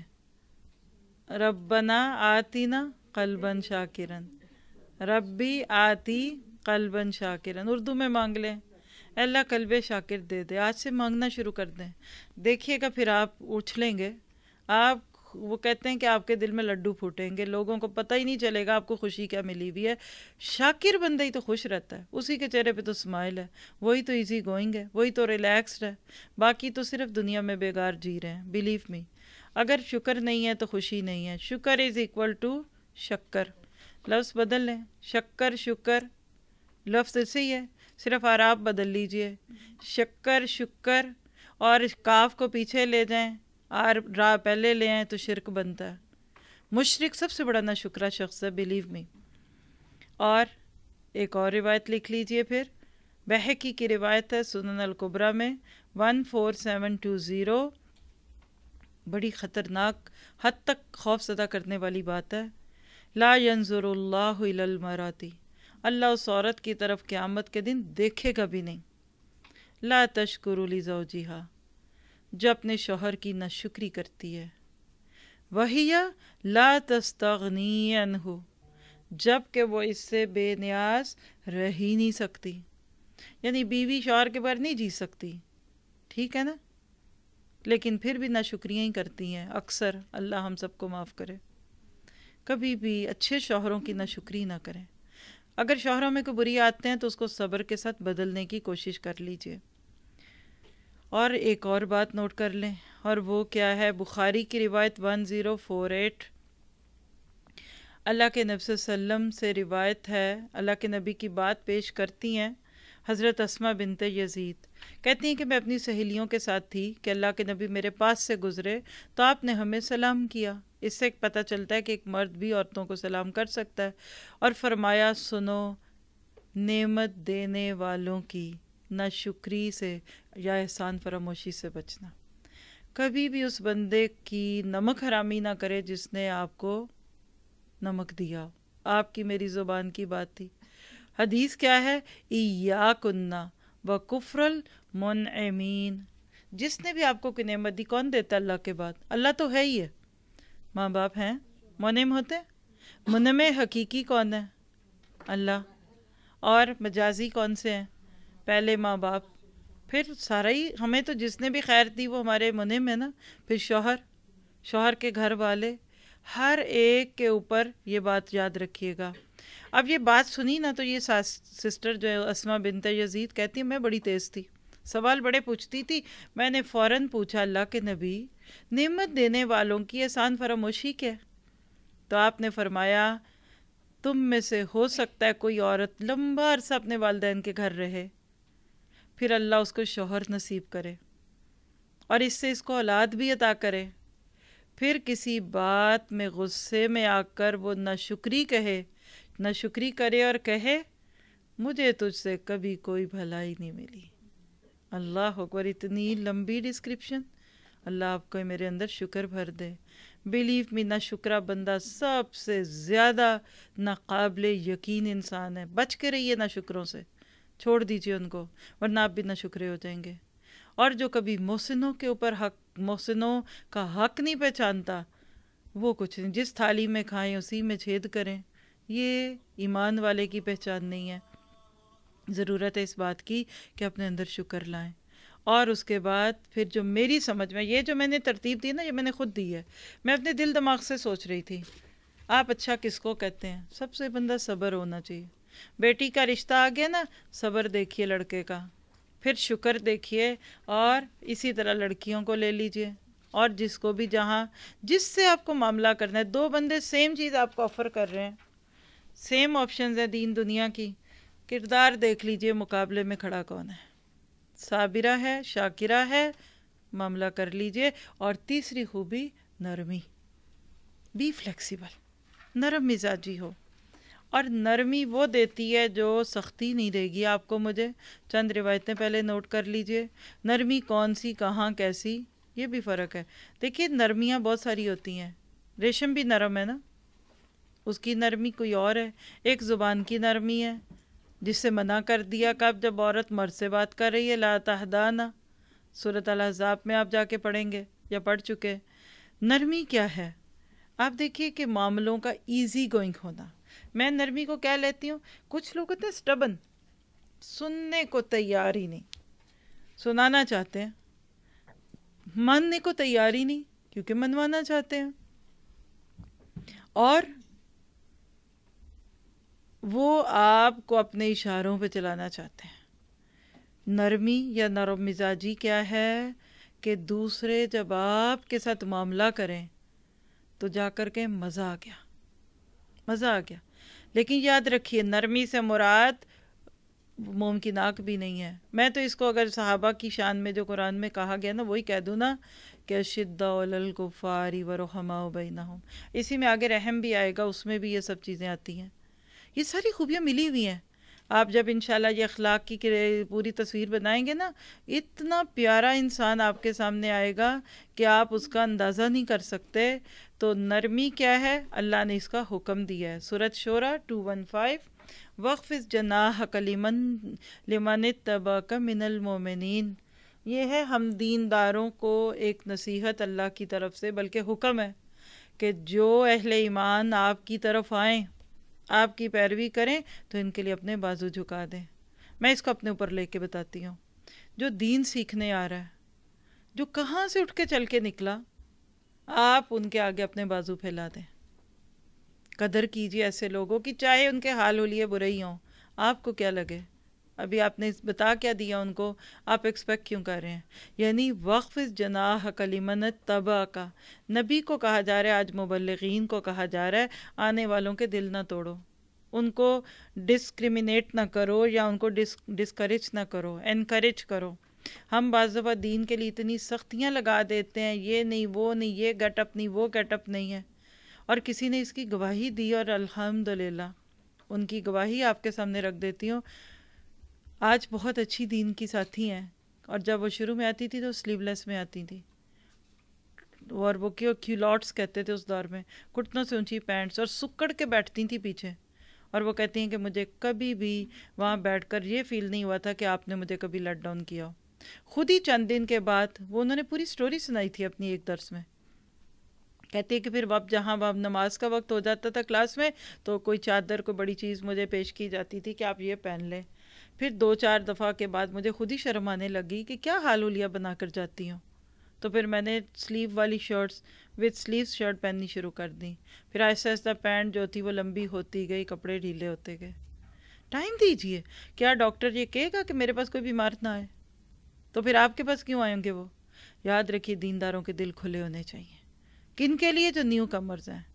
ربنا آتینا قلباً شاکراً، ربی آتی قلباً شاکراً، اردو میں مانگ لیں، اے اللہ قلب شاکر دے دے۔ آج سے مانگنا شروع کر دیں، دیکھیے گا پھر آپ اچھلیں گے، آپ وہ کہتے ہیں کہ آپ کے دل میں لڈو پھوٹیں گے، لوگوں کو پتہ ہی نہیں چلے گا آپ کو خوشی کیا ملی ہوئی ہے۔ شاکر بندہ ہی تو خوش رہتا ہے، اسی کے چہرے پہ تو اسمائل ہے، وہی تو ایزی گوئنگ ہے، وہی تو ریلیکسڈ ہے، باقی تو صرف دنیا میں بیگار جی رہے ہیں۔ بلیو می، اگر شکر نہیں ہے تو خوشی نہیں ہے۔ شکر از ایکول ٹو شکر، لفظ بدل لیں، شکر شکر لفظ ایسے ہی ہے، صرف اعراب بدل لیجئے، شکر شکر، اور کاف کو پیچھے لے جائیں، را پہلے لے آئیں تو شرک بنتا ہے۔ مشرک سب سے بڑا ناشکرا شخص ہے، بلیو می۔ اور ایک اور روایت لکھ لیجئے پھر، بہقی کی روایت ہے سنن الکبریٰ میں 14720، بڑی خطرناک حد تک خوف زدہ کرنے والی بات ہے۔ لا ينظر اللہ الی المراتی، اللہ اس عورت کی طرف قیامت کے دن دیکھے گا بھی نہیں، لا تشکر لزوجہا، جو اپنے شوہر کی ناشکری کرتی ہے، وہی لا تستغنی عنہ، جب کہ وہ اس سے بے نیاز رہ ہی نہیں سکتی، یعنی بیوی شوہر کے بغیر نہیں جی سکتی، ٹھیک ہے نا، لیکن پھر بھی ناشکریاں ہی کرتی ہیں اکثر، اللہ ہم سب کو معاف کرے۔ کبھی بھی اچھے شوہروں کی ناشکری نہ کریں، اگر شوہروں میں کوئی بری عادتیں ہیں تو اس کو صبر کے ساتھ بدلنے کی کوشش کر لیجئے۔ اور ایک اور بات نوٹ کر لیں، اور وہ کیا ہے، بخاری کی روایت 1048، اللہ کے نبی صلی اللہ علیہ وسلم سے روایت ہے، اللہ کے نبی کی بات پیش کرتی ہیں حضرت اسماء بنت یزید، کہتی ہیں کہ میں اپنی سہیلیوں کے ساتھ تھی کہ اللہ کے نبی میرے پاس سے گزرے تو آپ نے ہمیں سلام کیا، اس سے پتہ چلتا ہے کہ ایک مرد بھی عورتوں کو سلام کر سکتا ہے، اور فرمایا سنو، نعمت دینے والوں کی ناشکری سے یا احسان فراموشی سے بچنا، کبھی بھی اس بندے کی نمک حرامی نہ کرے جس نے آپ کو نمک دیا، آپ کی میری زبان کی بات تھی۔ حدیث کیا ہے، ایاکن وکفر المنعمین، جس نے بھی آپ کو کوئی نعمت دی، کون دیتا اللہ کے بعد؟ اللہ تو ہے ہی ہے، ماں باپ ہیں منعم ہوتے، منعم حقیقی کون ہے؟ اللہ، اور مجازی کون سے ہیں؟ پہلے ماں باپ، پھر سارا ہی، ہمیں تو جس نے بھی خیر دی وہ ہمارے منعم ہے نا، پھر شوہر کے گھر والے، ہر ایک کے اوپر یہ بات یاد رکھیے گا۔ اب یہ بات سنی نا تو یہ سسٹر جو ہے اسماء بنت یزید کہتی ہے میں بڑی تیز تھی، سوال بڑے پوچھتی تھی، میں نے فوراً پوچھا اللہ کے نبی، نعمت دینے والوں کی احسان فراموشی کیا ہے؟ تو آپ نے فرمایا تم میں سے ہو سکتا ہے کوئی عورت لمبا عرصہ اپنے والدین کے گھر رہے، پھر اللہ اس کو شوہر نصیب کرے اور اس سے اس کو اولاد بھی عطا کرے، پھر کسی بات میں غصے میں آ کر وہ ناشکری کہے، ناشکری کرے اور کہے مجھے تجھ سے کبھی کوئی بھلائی نہیں ملی۔ اللہ اکبر، اتنی لمبی ڈسکرپشن۔ اللہ آپ کو میرے اندر شکر بھر دے۔ بلیو می، نہ شکرہ بندہ سب سے زیادہ ناقابل یقین انسان ہے۔ بچ کے رہیے نہ شکروں سے، چھوڑ دیجئے ان کو، ورنہ آپ بھی نہ شکرے ہو جائیں گے۔ اور جو کبھی محسنوں کے اوپر محسنوں کا حق نہیں پہچانتا، وہ کچھ نہیں، جس تھالی میں کھائیں اسی میں چھید کریں، یہ ایمان والے کی پہچان نہیں ہے۔ ضرورت ہے اس بات کی کہ اپنے اندر شکر لائیں۔ اور اس کے بعد پھر جو میری سمجھ میں، یہ جو میں نے ترتیب دی نا، یہ میں نے خود دی ہے، میں اپنے دل دماغ سے سوچ رہی تھی۔ آپ اچھا کس کو کہتے ہیں؟ سب سے بندہ صبر ہونا چاہیے۔ بیٹی کا رشتہ آ گیا نا، صبر دیکھیے لڑکے کا، پھر شکر دیکھیے، اور اسی طرح لڑکیوں کو لے لیجئے، اور جس کو بھی جہاں جس سے آپ کو معاملہ کرنا ہے۔ دو بندے سیم چیز آپ کو آفر کر رہے ہیں، سیم آپشنز ہیں دین دنیا کی، کردار دیکھ لیجئے مقابلے میں کھڑا کون ہے، صابرہ ہے، شاکرہ ہے، معاملہ کر لیجئے۔ اور تیسری خوبی نرمی، بی فلیکسیبل، نرم مزاجی ہو۔ اور نرمی وہ دیتی ہے جو سختی نہیں دے گی آپ کو مجھے۔ چند روایتیں پہلے نوٹ کر لیجئے، نرمی کون سی، کہاں، کیسی، یہ بھی فرق ہے۔ دیکھیے نرمیاں بہت ساری ہوتی ہیں، ریشم بھی نرم ہے نا، اس کی نرمی کوئی اور ہے۔ ایک زبان کی نرمی ہے جس سے منع کر دیا، کب جب عورت مرد سے بات کر رہی ہے، لا تحدانا، سورۃ الاحزاب میں آپ جا کے پڑھیں گے یا پڑھ چکے۔ نرمی کیا ہے؟ آپ دیکھیے کہ معاملوں کا ایزی گوئنگ ہونا۔ میں نرمی کو کیا لیتی ہوں، کچھ لوگ ہوتے ہیں سٹبن، سننے کو تیار ہی نہیں، سنانا چاہتے ہیں، ماننے کو تیار ہی نہیں کیونکہ منوانا چاہتے ہیں، اور وہ آپ کو اپنے اشاروں پہ چلانا چاہتے ہیں۔ نرمی یا نرم مزاجی کیا ہے کہ دوسرے جب آپ کے ساتھ معاملہ کریں تو جا کر کے مزہ آ گیا، مزہ آ گیا۔ لیکن یاد رکھیے نرمی سے مراد موم کی ناک بھی نہیں ہے۔ میں تو اس کو اگر صحابہ کی شان میں جو قرآن میں کہا گیا نا وہی کہہ دوں نا کہ اشداء علی الکفار ورحماء بینہم، اسی میں آگے رحم بھی آئے گا، اس میں بھی یہ سب چیزیں آتی ہیں۔ یہ ساری خوبیاں ملی ہوئی ہیں۔ آپ جب انشاءاللہ یہ اخلاق کی پوری تصویر بنائیں گے نا، اتنا پیارا انسان آپ کے سامنے آئے گا کہ آپ اس کا اندازہ نہیں کر سکتے۔ تو نرمی کیا ہے؟ اللہ نے اس کا حکم دیا ہے، سورۃ شورى 215، وَاخْفِضْ جَنَاحَكَ لِمَنِ اتَّبَعَكَ مِنَ الْمُؤْمِنِينَ۔ یہ ہے ہم دینداروں کو ایک نصیحت اللہ کی طرف سے، بلکہ حکم ہے کہ جو اہل ایمان آپ کی طرف آئیں، آپ کی پیروی کریں، تو ان کے لیے اپنے بازو جھکا دیں۔ میں اس کو اپنے اوپر لے کے بتاتی ہوں۔ جو دین سیکھنے آ رہا ہے، جو کہاں سے اٹھ کے چل کے نکلا، آپ ان کے آگے اپنے بازو پھیلا دیں۔ قدر کیجیے ایسے لوگوں کی، چاہے ان کے حال حلیے برے ہی ہوں، آپ کو کیا لگے، ابھی آپ نے بتا کیا دیا ان کو، آپ ایکسپیکٹ کیوں کر رہے ہیں؟ یعنی وَاخْفِضْ جَنَاحَكَ لِمَنِ اتَّبَعَكَ، نبی کو کہا جا رہا ہے، آج مبلغین کو کہا جا رہا ہے، آنے والوں کے دل نہ توڑو، ان کو ڈسکریمنیٹ نہ کرو یا ان کو ڈسکریج نہ کرو، انکریج کرو۔ ہم بعض دفعہ دین کے لیے اتنی سختیاں لگا دیتے ہیں، یہ نہیں وہ نہیں، یہ گیٹ اپ نہیں وہ گیٹ اپ نہیں ہے، اور کسی نے اس کی گواہی دی اور الحمدللہ ان کی گواہی آپ کے سامنے رکھ دیتی ہوں۔ آج بہت اچھی دین کی ساتھی ہیں، اور جب وہ شروع میں آتی تھی تو سلیو لیس میں آتی تھی، اور وہ کیولاٹس کہتے تھے اس دور میں، گھٹنوں سے اونچی پینٹس، اور سکڑ کے بیٹھتی تھی پیچھے، اور وہ کہتی ہیں کہ مجھے کبھی بھی وہاں بیٹھ کر یہ فیل نہیں ہوا تھا کہ آپ نے مجھے کبھی لیٹ ڈاؤن کیا ہو۔ خود ہی چند دن کے بعد وہ انہوں نے پوری سٹوری سنائی تھی اپنی ایک درس میں، کہتے ہیں کہ پھر جہاں نماز کا وقت ہو جاتا تھا کلاس میں، تو کوئی چادر کو بڑی چیز مجھے پیش کی جاتی تھی کہ آپ یہ پہن لیں۔ پھر 2-4 دفعہ کے بعد مجھے خود ہی شرم آنے لگی کہ کیا حال حلیہ بنا کر جاتی ہوں، تو پھر میں نے سلیو والی شرٹس وتھ سلیوز شرٹ پہننی شروع کر دی۔ پھر آہستہ آہستہ پینٹ جو تھی وہ لمبی ہوتی گئی، کپڑے ڈھیلے ہوتے گئے۔ ٹائم دیجئے، کیا ڈاکٹر یہ کہے گا کہ میرے پاس کوئی بیمار نہ آئے؟ تو پھر آپ کے پاس کیوں آئیں گے وہ؟ یاد رکھیے دینداروں کے دل کھلے ہونے چاہیے۔ کن کے لیے؟ جو نیو کمرز ہیں،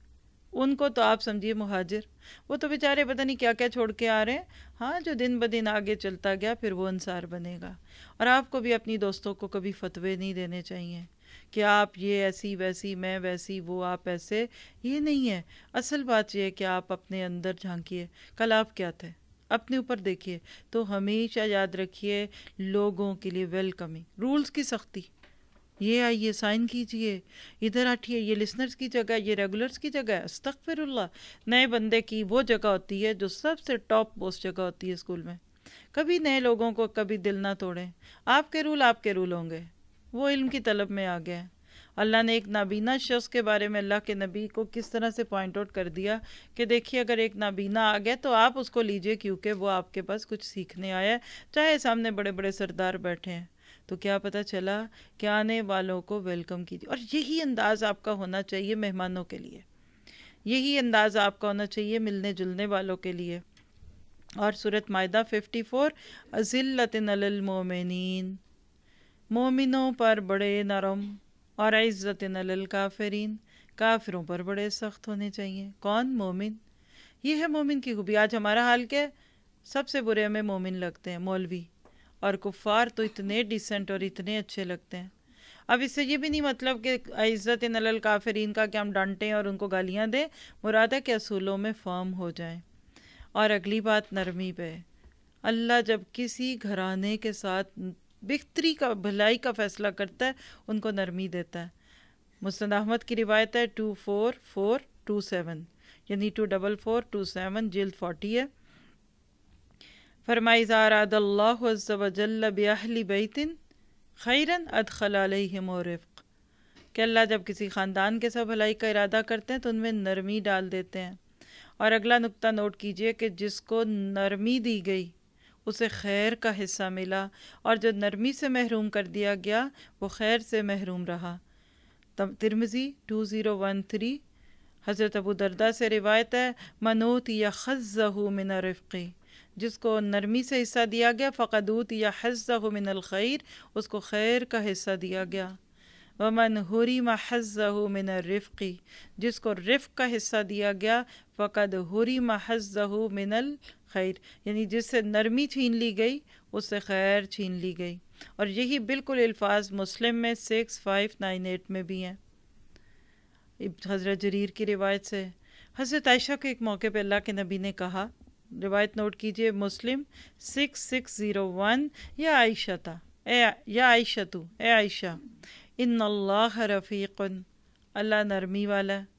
ان کو تو آپ سمجھیے مہاجر، وہ تو بیچارے پتہ نہیں کیا کیا چھوڑ کے آ رہے ہیں. ہاں جو دن بدن آگے چلتا گیا پھر وہ انصار بنے گا. اور آپ کو بھی اپنی دوستوں کو کبھی فتوے نہیں دینے چاہیے کہ آپ یہ ایسی ویسی، میں ویسی، وہ آپ ایسے. یہ نہیں ہے. اصل بات یہ ہے کہ آپ اپنے اندر جھانکیے، کل آپ کیا تھے، اپنے اوپر دیکھیے. تو ہمیشہ یاد رکھیے لوگوں کے لیے ویلکمنگ، رولز کی سختی. یہ آئیے سائن کیجئے، ادھر ہٹیے، یہ لسنرز کی جگہ ہے، یہ ریگولرز کی جگہ ہے. استغفر اللہ. نئے بندے کی وہ جگہ ہوتی ہے جو سب سے ٹاپ موسٹ جگہ ہوتی ہے اسکول میں. کبھی نئے لوگوں کو کبھی دل نہ توڑیں. آپ کے رول ہوں گے. وہ علم کی طلب میں آ گئے. اللہ نے ایک نابینا شخص کے بارے میں اللہ کے نبی کو کس طرح سے پوائنٹ آؤٹ کر دیا کہ دیکھیے اگر ایک نابینا آ گیا تو آپ اس کو لیجئے، کیونکہ وہ آپ کے پاس کچھ سیکھنے آیا ہے، چاہے سامنے بڑے بڑے سردار بیٹھے ہیں. تو کیا پتہ چلا کہ آنے والوں کو ویلکم کیجیے. اور یہی انداز آپ کا ہونا چاہیے مہمانوں کے لیے، یہی انداز آپ کا ہونا چاہیے ملنے جلنے والوں کے لیے. اور سورۃ مائدہ 54، اذلۃ علی المؤمنین، مومنوں پر بڑے نرم، اور عزت علی الکافرین، کافروں پر بڑے سخت ہونے چاہیے. کون؟ مومن. یہ ہے مومن کی خوبی. آج ہمارا حال کیا ہے؟ سب سے برے ہمیں مومن لگتے ہیں، مولوی. اور کفار تو اتنے ڈیسنٹ اور اتنے اچھے لگتے ہیں. اب اس سے یہ بھی نہیں مطلب کہ عزت علی الکافرین کا کہ ہم ڈانٹیں اور ان کو گالیاں دیں، مراد ہے کہ اصولوں میں فرم ہو جائیں. اور اگلی بات نرمی پہ. اللہ جب کسی گھرانے کے ساتھ بہتری کا، بھلائی کا فیصلہ کرتا ہے، ان کو نرمی دیتا ہے. مسند احمد کی روایت ہے 24427، یعنی 24427، جلد 40 ہے. فرمائی اذا اراد اللہ عز وجل باہل بیت خیرا ادخل علیہم الرفق، کہ اللہ جب کسی خاندان کے ساتھ بھلائی کا ارادہ کرتے ہیں تو ان میں نرمی ڈال دیتے ہیں. اور اگلا نقطہ نوٹ کیجئے کہ جس کو نرمی دی گئی اسے خیر کا حصہ ملا، اور جو نرمی سے محروم کر دیا گیا وہ خیر سے محروم رہا. ترمذی 2013، حضرت ابو درداء سے روایت ہے من اوتی حظہ من الرفق، جس کو نرمی سے حصہ دیا گیا، فقد اوتی حظہ من الخیر، اس کو خیر کا حصہ دیا گیا. ومن حرم حظہ من الرفق، جس کو رفق کا حصہ دیا گیا، فقد حرم حظہ من الخیر، یعنی جس سے نرمی چھین لی گئی اس سے خیر چھین لی گئی. اور یہی بالکل الفاظ مسلم میں 6598 میں بھی ہیں. حضرت جریر کی روایت سے حضرت عائشہ کے ایک موقع پہ اللہ کے نبی نے کہا، روایت نوٹ کیجئے، مسلم 6601، یا عائشہ تا، یا عائشہ تو، اے عائشہ، ان اللہ رفیق، اللہ نرمی والا ہے،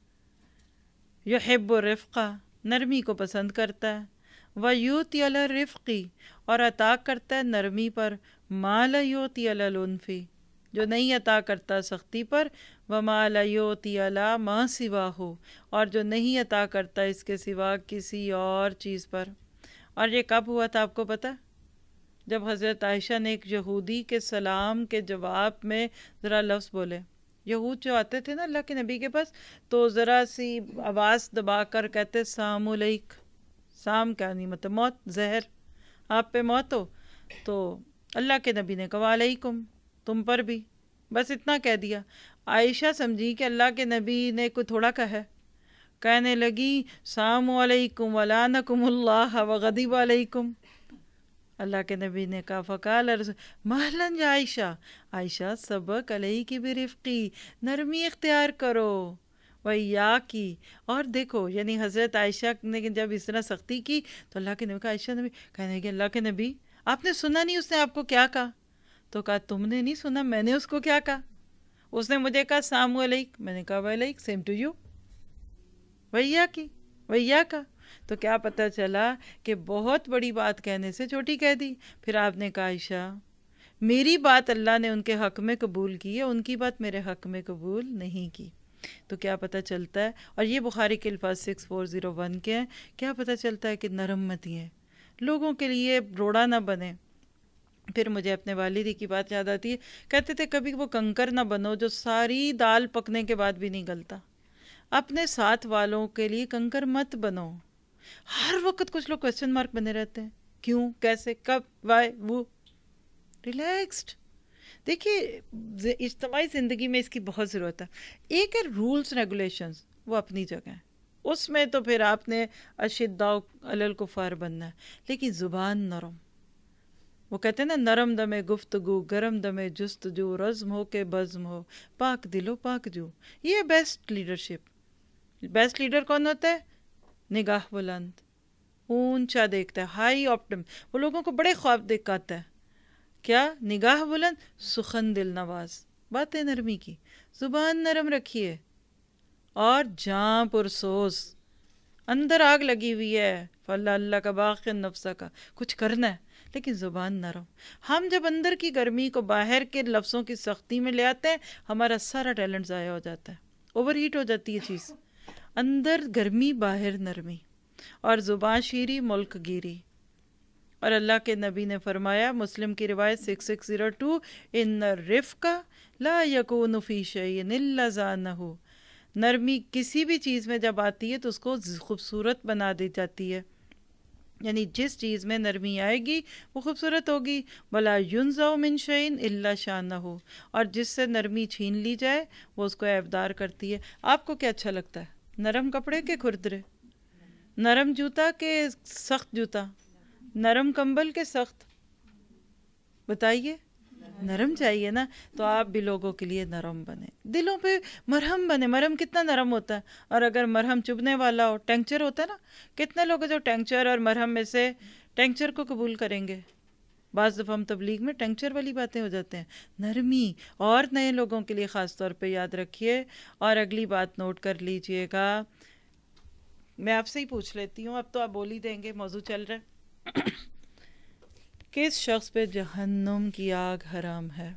یحب الرفق، نرمی کو پسند کرتا ہے، ویؤتی علی الرفق، اور عطا کرتا ہے نرمی پر، ما لا یؤتی علی العنف، جو نہیں عطا کرتا سختی پر، وما لا یؤتی علی ما سواہ، اور جو نہیں عطا کرتا اس کے سوا کسی اور چیز پر. اور یہ کب ہوا تھا آپ کو پتہ؟ جب حضرت عائشہ نے ایک یہودی کے سلام کے جواب میں ذرا لفظ بولے. یہود جو آتے تھے نا اللہ کے نبی کے پاس، تو ذرا سی آواز دبا کر کہتے سلام علیک. سام کیا نہیں مطلب موت، زہر، آپ پہ موت ہو. تو اللہ کے نبی نے کہا علیکم، تم پر بھی، بس اتنا کہہ دیا. عائشہ سمجھی کہ اللہ کے نبی نے کوئی تھوڑا کہا ہے، کہنے لگی سلام علیکم ولعنکم اللہ وغضب علیکم. اللہ کے نبی نے کہا فقال مہلاً یا عائشہ، عائشہ سبق علیکی برفقی، نرمی اختیار کرو، وَإِيَّاكِ، اور دیکھو یعنی حضرت عائشہ نے جب اس طرح سختی کی تو اللہ کے نبی کہا، عائشہ نبی کہنے لگے اللہ کے نبی آپ نے سنا نہیں اس نے آپ کو کیا کہا؟ تو کہا تم نے نہیں سنا، میں نے اس کو کیا کہا؟ اس نے مجھے کہا السلام علیک، میں نے کہا وعلیک، سیم ٹو یو، وَإِيَّاكِ وَإِيَّاكَ. تو کیا پتہ چلا کہ بہت بڑی بات کہنے سے چھوٹی کہہ دی. پھر آپ نے کہا عائشہ میری بات اللہ نے ان کے حق میں قبول کی ہے، ان کی بات میرے حق میں قبول نہیں کی. تو کیا پتہ چلتا ہے، اور یہ بخاری کے الفاظ 6401 کے ہیں، کیا پتہ چلتا ہے کہ نرم متی ہے، لوگوں کے لیے روڑا نہ بنے. پھر مجھے اپنے والدی کی بات یاد آتی ہے، کہتے تھے کبھی وہ کنکر نہ بنو جو ساری دال پکنے کے بعد بھی نہیں گلتا. اپنے ساتھ والوں کے لیے کنکر مت بنو. ہر وقت کچھ لوگ کوسچن مارک بنے رہتے ہیں، کیوں، کیسے، کب، وائی، وہ. ریلیکسڈ. دیکھیے اجتماعی زندگی میں اس کی بہت ضرورت ہے. ایک ہے رولز ریگولیشنز، وہ اپنی جگہ ہیں، اس میں تو پھر آپ نے اشداء علی الکفار بننا ہے. لیکن زبان نرم، وہ کہتے ہیں نا نرم دم گفتگو گرم دم جستجو، رزم ہو کے بزم ہو، پاک دلو پاک جو. یہ بیسٹ لیڈرشپ. بیسٹ لیڈر کون ہوتا ہے؟ نگاہ بلند، اونچا دیکھتا ہے، ہائی آپٹم. وہ لوگوں کو بڑے خواب دکھاتا ہے. کیا؟ نگاہ بلند، سخن دل نواز، باتیں نرمی کی، زبان نرم رکھیے. اور جاں پرسوز، اندر آگ لگی ہوئی ہے، فاللہ اللہ کا باقی نفسہ کا، کچھ کرنا ہے لیکن زبان نرم. ہم جب اندر کی گرمی کو باہر کے لفظوں کی سختی میں لے آتے ہیں، ہمارا سارا ٹیلنٹ ضائع ہو جاتا ہے، اوور ہیٹ ہو جاتی ہے چیز. اندر گرمی باہر نرمی، اور زبان شیری ملک گیری. اور اللہ کے نبی نے فرمایا، مسلم کی روایت 6602، ان الرفق لا یکون فی شیء الا زانہ. نرمی کسی بھی چیز میں جب آتی ہے تو اس کو خوبصورت بنا دی جاتی ہے. یعنی جس چیز میں نرمی آئے گی وہ خوبصورت ہوگی. ولا ینزع من شیء الا شانہ. اور جس سے نرمی چھین لی جائے وہ اس کو عیبدار کرتی ہے. آپ کو کیا اچھا لگتا ہے، نرم کپڑے کے کھردرے، نرم جوتا کے سخت جوتا، نرم کمبل کے سخت؟ بتائیے. نرم چاہیے نا. تو آپ بھی لوگوں کے لیے نرم بنے، دلوں پہ مرہم بنے. مرہم کتنا نرم ہوتا ہے. اور اگر مرہم چبھنے والا ہو، ٹینکچر ہوتا ہے نا، کتنے لوگ ہیں جو ٹینکچر اور مرہم میں سے ٹینکچر کو قبول کریں گے. بعض دفعہ ہم تبلیغ میں ٹینکچر والی باتیں ہو جاتے ہیں. نرمی اور نئے لوگوں کے لیے خاص طور پہ یاد رکھیے. اور اگلی بات نوٹ کر لیجئے گا، میں آپ سے ہی پوچھ لیتی ہوں، اب تو آپ بول ہی دیں گے، موضوع چل رہا ہے. کس شخص پہ جہنم کی آگ حرام ہے؟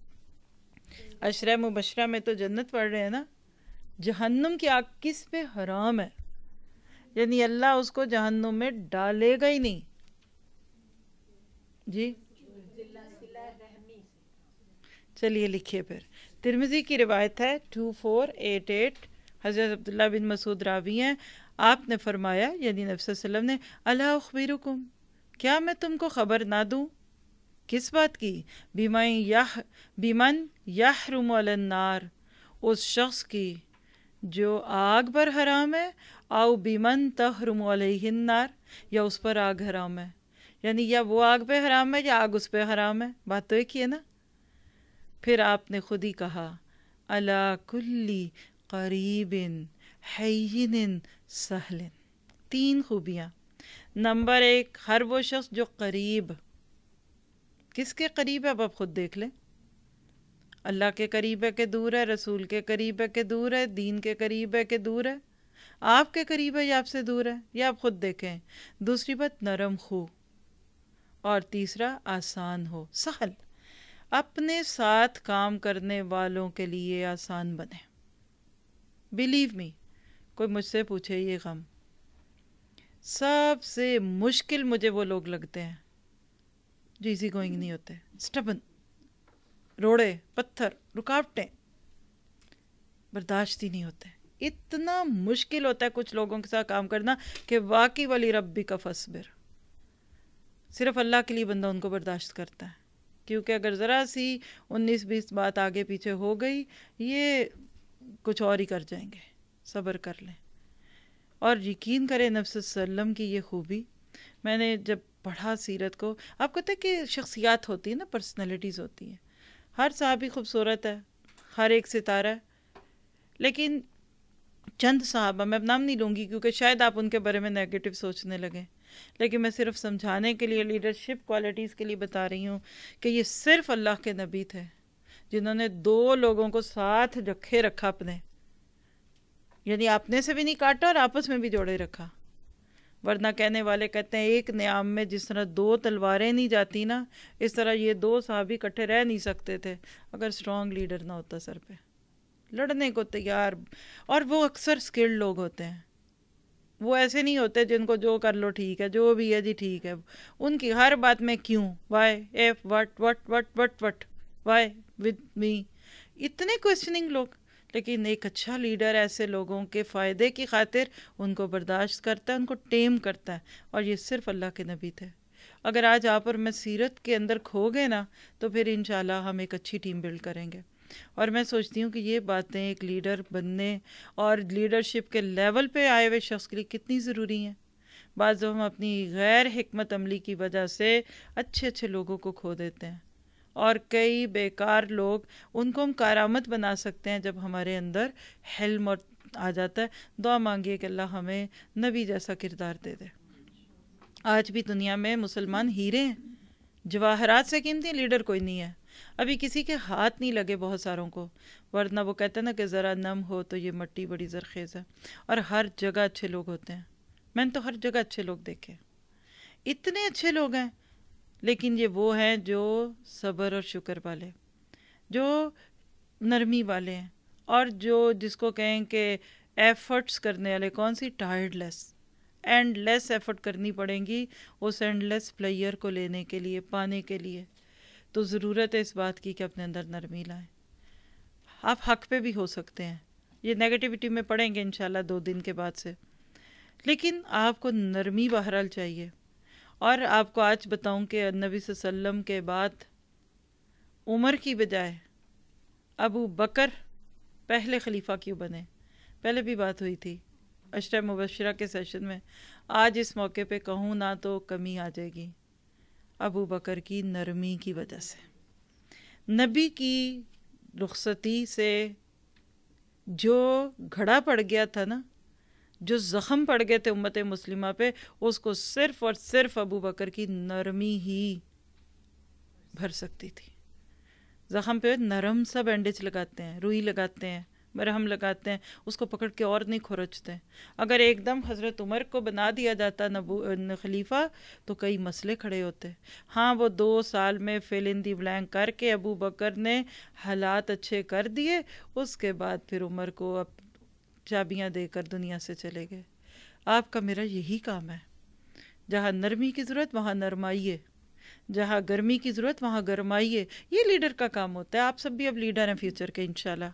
عشرہ مبشرہ میں تو جنت پڑھ رہے ہیں نا. جہنم کی آگ کس پہ حرام ہے؟ یعنی اللہ اس کو جہنم میں ڈالے گا ہی نہیں. جی چلیے لکھیے پھر. ترمذی کی روایت ہے 2488، حضرت عبداللہ بن مسعود راوی ہیں. آپ نے فرمایا، یعنی نبی صلی اللہ علیہ وسلم نے، الا اخبرکم، کیا میں تم کو خبر نہ دوں؟ کس بات کی؟ بیمن یحرم علی النار، اس شخص کی جو آگ پر حرام ہے، او بیمن تحرم علیہ النار، یا اس پر آگ حرام ہے. یعنی یا وہ آگ پہ حرام ہے یا آگ اس پہ حرام ہے. بات تو ایک ہی ہے نا. پھر آپ نے خود ہی کہا، علی کلی قریب حین سہل. 3 خوبیاں. نمبر 1، ہر وہ شخص جو قریب. کس کے قریب ہے؟ اب آپ خود دیکھ لیں. اللہ کے قریب ہے کہ دور ہے؟ رسول کے قریب ہے کہ دور ہے؟ دین کے قریب ہے کہ دور ہے؟ آپ کے قریب ہے یا آپ سے دور ہے؟ یہ آپ خود دیکھیں. دوسری بات، نرم خو. اور تیسرا، آسان ہو، سہل. اپنے ساتھ کام کرنے والوں کے لیے آسان بنے. بلیو می، کوئی مجھ سے پوچھے یہ غم، سب سے مشکل مجھے وہ لوگ لگتے ہیں جو ایزی گوئنگ نہیں ہوتے. سٹبن، روڑے پتھر رکاوٹیں برداشت ہی نہیں ہوتے. اتنا مشکل ہوتا ہے کچھ لوگوں کے ساتھ کام کرنا کہ واقعی ولی ربی کا فصبر. صرف اللہ کے لیے بندہ ان کو برداشت کرتا ہے، کیونکہ اگر ذرا سی 19-20 بات آگے پیچھے ہو گئی یہ کچھ اور ہی کر جائیں گے. صبر کر لیں. اور یقین کریں نبی صلی اللہ علیہ وسلم کی یہ خوبی، میں نے جب پڑھا سیرت کو، آپ کو پتہ ہے کہ شخصیات ہوتی ہیں نا، پرسنالٹیز ہوتی ہیں. ہر صحابی خوبصورت ہے، ہر ایک ستارہ ہے، لیکن چند صحابہ، میں اب نام نہیں لوں گی کیونکہ شاید آپ ان کے بارے میں نیگیٹو سوچنے لگیں، لیکن میں صرف سمجھانے کے لیے، لیڈرشپ کوالٹیز کے لیے بتا رہی ہوں کہ یہ صرف اللہ کے نبی تھے جنہوں نے 2 لوگوں کو ساتھ رکھا اپنے، یعنی اپنے سے بھی نہیں کاٹا اور آپس میں بھی جوڑے رکھا. ورنہ کہنے والے کہتے ہیں ایک نیام میں جس طرح 2 تلواریں نہیں جاتی نا، اس طرح یہ 2 صحابی اکٹھے رہ نہیں سکتے تھے اگر اسٹرانگ لیڈر نہ ہوتا سر پہ، لڑنے کو تیار. اور وہ اکثر سکلڈ لوگ ہوتے ہیں، وہ ایسے نہیں ہوتے جن کو جو کر لو ٹھیک ہے، جو بھی ہے جی ٹھیک ہے. ان کی ہر بات میں کیوں، why, if, what what what what what, why with me, اتنے کوشچننگ لوگ. لیکن ایک اچھا لیڈر ایسے لوگوں کے فائدے کی خاطر ان کو برداشت کرتا ہے، ان کو ٹیم کرتا ہے. اور یہ صرف اللہ کے نبی تھے. اگر آج آپ اور میں سیرت کے اندر کھو گئے نا تو پھر انشاءاللہ ہم ایک اچھی ٹیم بلڈ کریں گے. اور میں سوچتی ہوں کہ یہ باتیں ایک لیڈر بننے اور لیڈرشپ کے لیول پہ آئے ہوئے شخص کے لیے کتنی ضروری ہیں. بعض ہم اپنی غیر حکمت عملی کی وجہ سے اچھے اچھے لوگوں کو کھو دیتے ہیں، اور کئی بیکار لوگ ان کو ہم کارآمد بنا سکتے ہیں جب ہمارے اندر حلم اور آ جاتا ہے. دعا مانگیے کہ اللہ ہمیں نبی جیسا کردار دے دے. آج بھی دنیا میں مسلمان ہیرے ہیں، جواہرات سے قیمتی لیڈر کوئی نہیں ہے. ابھی کسی کے ہاتھ نہیں لگے بہت ساروں کو، ورنہ وہ کہتے ہیں نا کہ ذرا نم ہو تو یہ مٹی بڑی زرخیز ہے. اور ہر جگہ اچھے لوگ ہوتے ہیں، میں نے تو ہر جگہ اچھے لوگ دیکھے، اتنے اچھے لوگ ہیں. لیکن یہ وہ ہیں جو صبر اور شکر والے، جو نرمی والے ہیں، اور جو جس کو کہیں کہ ایفرٹس کرنے والے. کون سی؟ Tireless, endless effort کرنی پڑیں گی اس اینڈ لیس پلیئر کو لینے کے لیے، پانے کے لیے. تو ضرورت ہے اس بات کی کہ اپنے اندر نرمی لائیں. آپ حق پہ بھی ہو سکتے ہیں، یہ نیگیٹیوٹی میں پڑیں گے انشاءاللہ 2 دن کے بعد سے، لیکن آپ کو نرمی بہرحال چاہیے. اور آپ کو آج بتاؤں کہ نبی صلی اللہ علیہ وسلم کے بعد عمر کی بجائے ابو بکر پہلے خلیفہ کیوں بنے؟ پہلے بھی بات ہوئی تھی عشرہ مبشرہ کے سیشن میں. آج اس موقع پہ کہوں نہ تو کمی آ جائے گی. ابو بکر کی نرمی کی وجہ سے، نبی کی رخصتی سے جو گھڑا پڑ گیا تھا نا، جو زخم پڑ گئے تھے امت مسلمہ پہ، اس کو صرف اور صرف ابو بکر کی نرمی ہی بھر سکتی تھی. زخم پہ نرم سا بینڈیج لگاتے ہیں، روئی لگاتے ہیں، مرہم لگاتے ہیں، اس کو پکڑ کے اور نہیں کھرچتے. اگر ایک دم حضرت عمر کو بنا دیا جاتا خلیفہ تو کئی مسئلے کھڑے ہوتے. ہاں وہ 2 سال میں فل ان دی بلینک کر کے ابو بکر نے حالات اچھے کر دیے، اس کے بعد پھر عمر کو اب چابیاں دے کر دنیا سے چلے گئے. آپ کا میرا یہی کام ہے، جہاں نرمی کی ضرورت وہاں نرمائیے، جہاں گرمی کی ضرورت وہاں گرمائیے. یہ لیڈر کا کام ہوتا ہے. آپ سب بھی اب لیڈر ہیں فیوچر کے انشاءاللہ.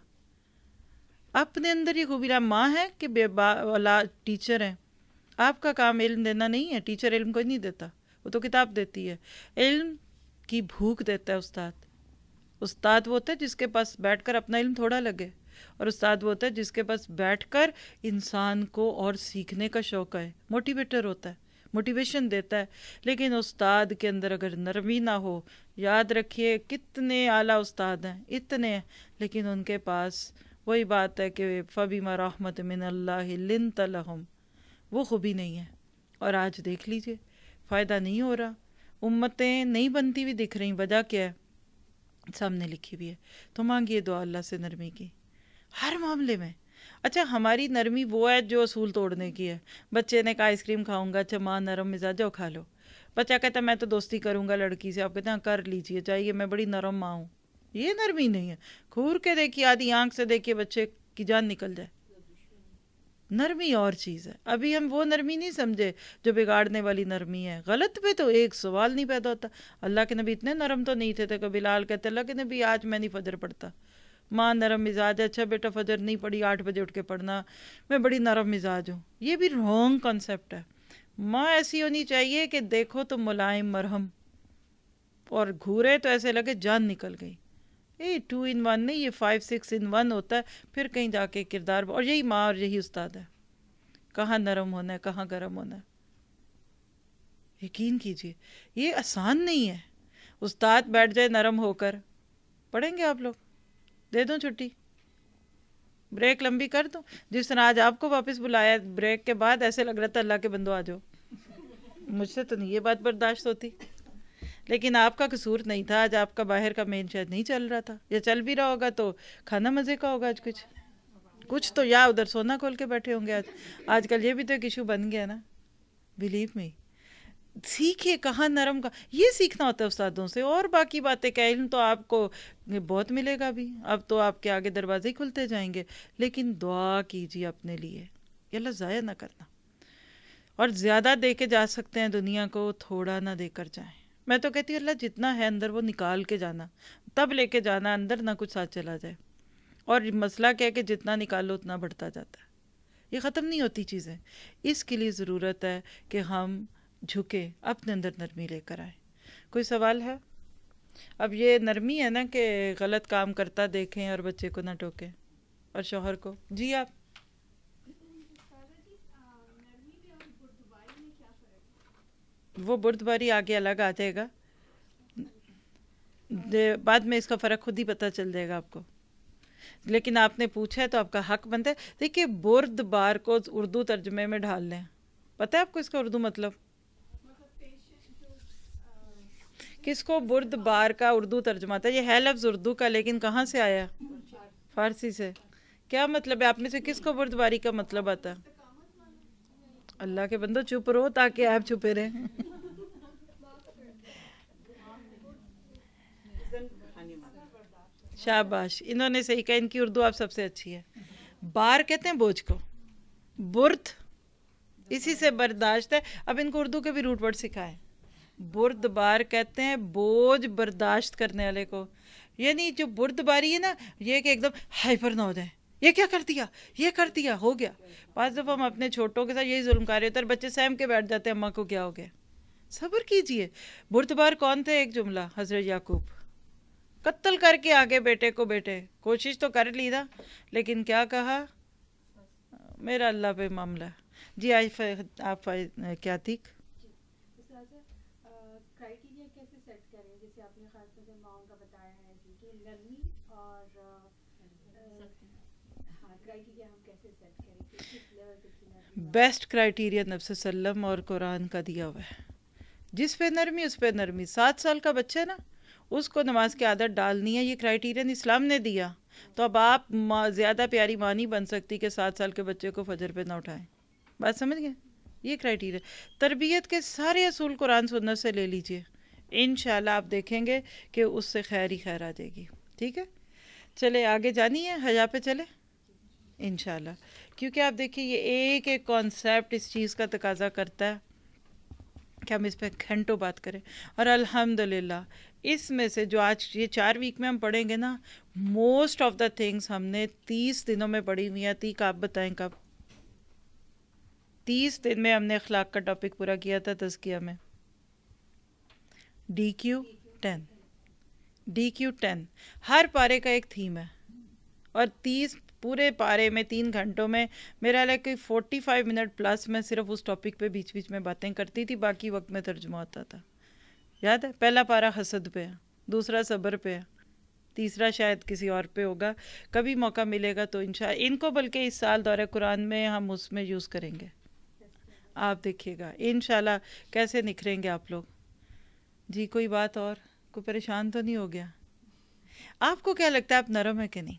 اپنے اندر یہ خوبی ماں ہے کہ اولاد ٹیچر ہیں. آپ کا کام علم دینا نہیں ہے، ٹیچر علم کوئی نہیں دیتا، وہ تو کتاب دیتی ہے. علم کی بھوک دیتا ہے استاد. استاد وہ ہوتا ہے جس کے پاس بیٹھ کر اپنا علم تھوڑا لگے، اور استاد وہ ہوتا ہے جس کے پاس بیٹھ کر انسان کو اور سیکھنے کا شوق ہے، موٹیویٹر ہوتا ہے، موٹیویشن دیتا ہے. لیکن استاد کے اندر اگر نرمی نہ ہو، یاد رکھیے کتنے اعلیٰ استاد ہیں، اتنے ہیں، لیکن ان کے پاس وہی بات ہے کہ فَبِمَا رَحْمَةٍ مِّنَ اللَّهِ لِنْتَ لَهُمْ، وہ خوبی نہیں ہے. اور آج دیکھ لیجئے فائدہ نہیں ہو رہا، امتیں نہیں بنتی ہوئی دکھ رہی. وجہ کیا ہے؟ سامنے لکھی ہوئی ہے. تو مانگیے دعا اللہ سے نرمی کی ہر معاملے میں. اچھا ہماری نرمی وہ ہے جو اصول توڑنے کی ہے. بچے نے کہا آئس کریم کھاؤں گا، اچھا ماں نرم مزاج، کھا لو. بچہ کہتا ہے میں تو دوستی کروں گا لڑکی سے، آپ کہتے ہیں کر لیجئے، چاہیے میں بڑی نرم ماں ہوں. یہ نرمی نہیں ہے. گھور کے دیکھیے، آدھی آنکھ سے دیکھیے بچے کی جان نکل جائے. نرمی اور چیز ہے. ابھی ہم وہ نرمی نہیں سمجھے جو بگاڑنے والی نرمی ہے. غلط پہ تو ایک سوال نہیں پیدا ہوتا. اللہ کے نبی اتنے نرم تو نہیں تھے کہ بلال کہتے اللہ کے نبی آج میں نہیں فجر پڑھتا. ماں نرم مزاج ہے، اچھا بیٹا فجر نہیں پڑھی، 8 بجے اٹھ کے پڑھنا، میں بڑی نرم مزاج ہوں. یہ بھی رونگ کانسیپٹ ہے. ماں ایسی ہونی چاہیے کہ دیکھو تو ملائم مرہم، اور گھورے تو ایسے لگے جان نکل گئی. یہ 2 in 1 نہیں، یہ 5 6 in 1 ہوتا ہے. پھر کہیں جا کے کردار، اور یہی ماں اور یہی استاد ہے. کہاں نرم ہونا ہے، کہاں گرم ہونا ہے. یقین کیجئے یہ آسان نہیں ہے. استاد بیٹھ جائے نرم ہو کر، پڑھیں گے آپ لوگ؟ دے دوں چھٹی، بریک لمبی کر دوں. جس طرح آج آپ کو واپس بلایا بریک کے بعد، ایسے لگ رہا تھا اللہ کے بندو آ جاؤ. مجھ سے تو نہیں یہ بات برداشت ہوتی. لیکن آپ کا قصور نہیں تھا. آج آپ کا باہر کا مین شاید نہیں چل رہا تھا، یا چل بھی رہا ہوگا تو کھانا مزے کا ہوگا. آج کچھ تو یا ادھر سونا کھول کے بیٹھے ہوں گے. آج کل یہ بھی تو ایک ایشو بن گیا نا. بلیو می، سیکھیے کہاں نرم کا، یہ سیکھنا ہوتا ہے استادوں سے. اور باقی باتیں کا علم تو آپ کو بہت ملے گا بھی، اب تو آپ کے آگے دروازے ہی کھلتے جائیں گے. لیکن دعا کیجیے اپنے لیے کہ اللہ ضائع نہ کرنا. اور زیادہ دے کے جا سکتے ہیں دنیا کو، تھوڑا نہ دے کر جائیں. میں تو کہتی ہوں اللہ جتنا ہے اندر وہ نکال کے جانا، تب لے کے جانا، اندر نہ کچھ ساتھ چلا جائے. اور مسئلہ کیا ہے کہ جتنا نکالو اتنا بڑھتا جاتا ہے. یہ ختم نہیں ہوتی چیزیں. اس کے لیے ضرورت ہے کہ ہم جھکے، اپنے اندر نرمی لے کر آئیں. کوئی سوال ہے؟ اب یہ نرمی ہے نا کہ غلط کام کرتا دیکھیں اور بچے کو نہ ٹوکیں اور شوہر کو. جی آپ وہ بردباری آگے الگ آ جائے گا، بعد میں اس کا فرق خود ہی پتہ چل جائے گا آپ کو. لیکن آپ نے پوچھا ہے تو آپ کا حق بنتا ہے. دیکھیے برد بار کو اردو ترجمے میں ڈھال لیں. پتہ ہے آپ کو اس کا اردو مطلب؟ کس کو برد بار کا اردو ترجمہ آتا ہے؟ یہ ہے لفظ اردو کا، لیکن کہاں سے آیا؟ فارسی سے. کیا مطلب ہے؟ آپ میں سے کس کو برد باری کا مطلب آتا ہے؟ اللہ کے بندو چپ رہو تاکہ آپ چھپے رہیں. شاباش، انہوں نے صحیح کہا. ان کی اردو آپ سب سے اچھی ہے. بار کہتے ہیں بوجھ کو، برد اسی سے برداشت ہے. اب ان کو اردو کے بھی روٹ ورڈ سکھائے. برد بار کہتے ہیں بوجھ برداشت کرنے والے کو. یعنی جو برد باری ہے نا، یہ کہ ایک دم ہائپر نہ ہو جائے. یہ کیا کر دیا، یہ کر دیا، ہو گیا. بعض دفعہ ہم اپنے چھوٹوں کے ساتھ یہی ظلم کر رہے ہوتے ہیں، بچے سہم کے بیٹھ جاتے ہیں اماں کو کیا ہو گیا. صبر کیجئے. برد بار کون تھے؟ ایک جملہ حضرت یعقوب. قتل کر کے آگے بیٹے کو، بیٹے کوشش تو کر لی نا، لیکن کیا کہا؟ میرا اللہ پہ معاملہ. جی آپ کیا تھی؟ کرائٹیریا کیسے سیٹ کریں؟ جیسے آپ نے خاص طور سے ماؤں کا بتایا ہے کہ نرمی اور ہاں کرائٹیریا ہم کیسے سیٹ کریں کہ کس لیول تک کی نرمی؟ بیسٹ کرائٹیریا نبی صلی اللہ علیہ وسلم اور قرآن کا دیا ہوا ہے. جس پہ نرمی اس پہ نرمی. 7 سال کا بچہ ہے نا، اس کو نماز کی عادت ڈالنی ہے. یہ کرائٹیریا اسلام نے دیا. تو اب آپ زیادہ پیاری ماں نہیں بن سکتی کہ 7 سال کے بچے کو فجر پہ نہ اٹھائیں. بات سمجھ گئے؟ یہ کرائٹیریا. تربیت کے سارے اصول قرآن سنت سے لے لیجئے، انشاءاللہ آپ دیکھیں گے کہ اس سے خیر ہی خیر آ جائے گی. ٹھیک ہے، چلے آگے جانی ہے، حیا پہ چلے انشاءاللہ. کیونکہ آپ دیکھیں یہ ایک ایک کانسیپٹ اس چیز کا تقاضا کرتا ہے کہ ہم اس پہ گھنٹوں بات کریں. اور الحمدللہ اس میں سے جو آج یہ 4 ویک میں ہم پڑھیں گے نا، موسٹ آف دا تھنگس ہم نے 30 دنوں میں پڑھی ہوئی ہیں. تیک آپ بتائیں کب؟ 30 دن میں ہم نے اخلاق کا ٹاپک پورا کیا تھا تزکیہ میں. DQ10 DQ10 ہر پارے کا ایک تھیم ہے. اور 30 پورے پارے میں 3 گھنٹوں میں میرا لائک 45 منٹ پلس میں صرف اس ٹاپک پہ بیچ بیچ میں باتیں کرتی تھی. باقی وقت میں ترجمہ ہوتا تھا. یاد ہے؟ پہلا پارا حسد پہ ہے، دوسرا صبر پہ ہے، تیسرا شاید کسی اور پہ ہوگا. کبھی موقع ملے گا تو انشاءاللہ ان کو بلکہ اس سال دورہ قرآن میں ہم اس میں یوز کریں گے. آپ دیکھیے گا انشاءاللہ کیسے نکھریں گے آپ لوگ. جی کوئی بات اور؟ کوئی پریشان تو نہیں ہو گیا؟ آپ کو کیا لگتا ہے آپ نرم ہے کہ نہیں؟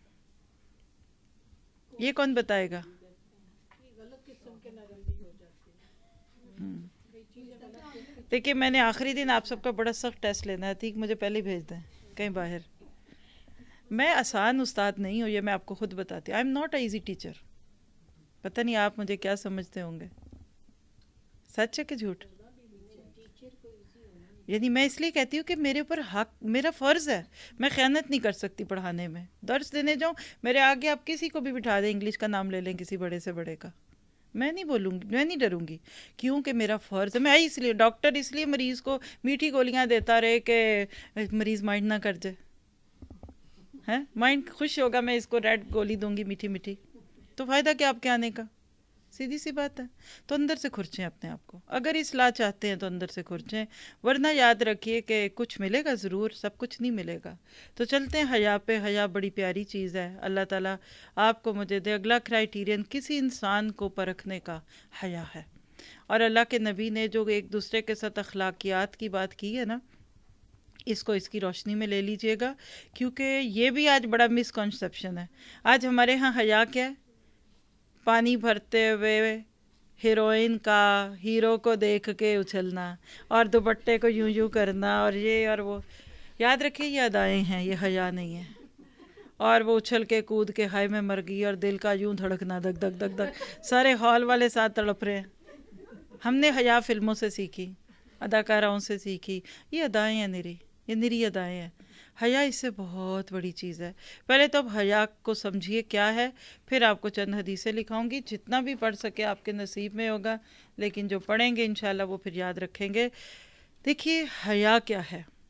یہ کون بتائے گا؟ دیکھیے میں نے آخری دن آپ سب کا بڑا سخت ٹیسٹ لینا ہے. ٹھیک، مجھے پہلے بھیج دیں کہیں باہر. میں آسان استاد نہیں ہوں، یہ میں آپ کو خود بتاتی ہوں. I am not a easy teacher. پتہ نہیں آپ مجھے کیا سمجھتے ہوں گے. سچ ہے کہ جھوٹ؟ یعنی میں اس لیے کہتی ہوں کہ میرے اوپر حق، میرا فرض ہے. میں خیانت نہیں کر سکتی پڑھانے میں. درس دینے جاؤں میرے آگے آپ کسی کو بھی بٹھا دیں، انگلش کا نام لے لیں کسی بڑے سے بڑے کا، میں نہیں بولوں گی، میں نہیں ڈروں گی. کیونکہ میرا فرض ہے. میں اس لیے ڈاکٹر اس لیے مریض کو میٹھی گولیاں دیتا رہے کہ مریض مائنڈ نہ کر جائے. ہے مائنڈ خوش ہوگا میں اس کو ریڈ گولی دوں گی میٹھی میٹھی، تو فائدہ کیا آپ کے آنے کا؟ سیدھی سی بات ہے. تو اندر سے کھرچیں اپنے آپ کو. اگر اصلاح چاہتے ہیں تو اندر سے کھرچیں، ورنہ یاد رکھیے کہ کچھ ملے گا ضرور، سب کچھ نہیں ملے گا. تو چلتے ہیں حیا پہ. حیا بڑی پیاری چیز ہے. اللہ تعالیٰ آپ کو مجھے دے. اگلا کرائٹیرین کسی انسان کو پرکھنے کا حیا ہے. اور اللہ کے نبی نے جو ایک دوسرے کے ساتھ اخلاقیات کی بات کی ہے نا، اس کو اس کی روشنی میں لے لیجئے گا. کیونکہ یہ بھی آج بڑا مسکنسیپشن ہے. آج ہمارے ہاں حیا کیا ہے؟ پانی بھرتے ہوئے ہیروئن کا ہیرو کو دیکھ کے اچھلنا، اور دوپٹے کو یوں یوں کرنا، اور یہ اور وہ. یاد رکھیے یہ ادائیں ہیں، یہ حیا نہیں ہے. اور وہ اچھل کے کود کے ہائے میں مر گئی، اور دل کا یوں دھڑکنا دھک دھک دھک دھک. سارے ہال والے ساتھ تڑپ رہے ہیں. ہم نے حیا فلموں سے سیکھی، اداکاراؤں سے سیکھی. یہ ادائیں ہیں نری، یہ نری ادائیں ہیں. حیا اس سے بہت بڑی چیز ہے. پہلے تو اب حیا کو سمجھیے کیا ہے، پھر آپ کو چند حدیثیں لکھاؤں گی. جتنا بھی پڑھ سکے آپ کے نصیب میں ہوگا، لیکن جو پڑھیں گے انشاءاللہ وہ پھر یاد رکھیں گے. دیکھیے حیا کیا ہے.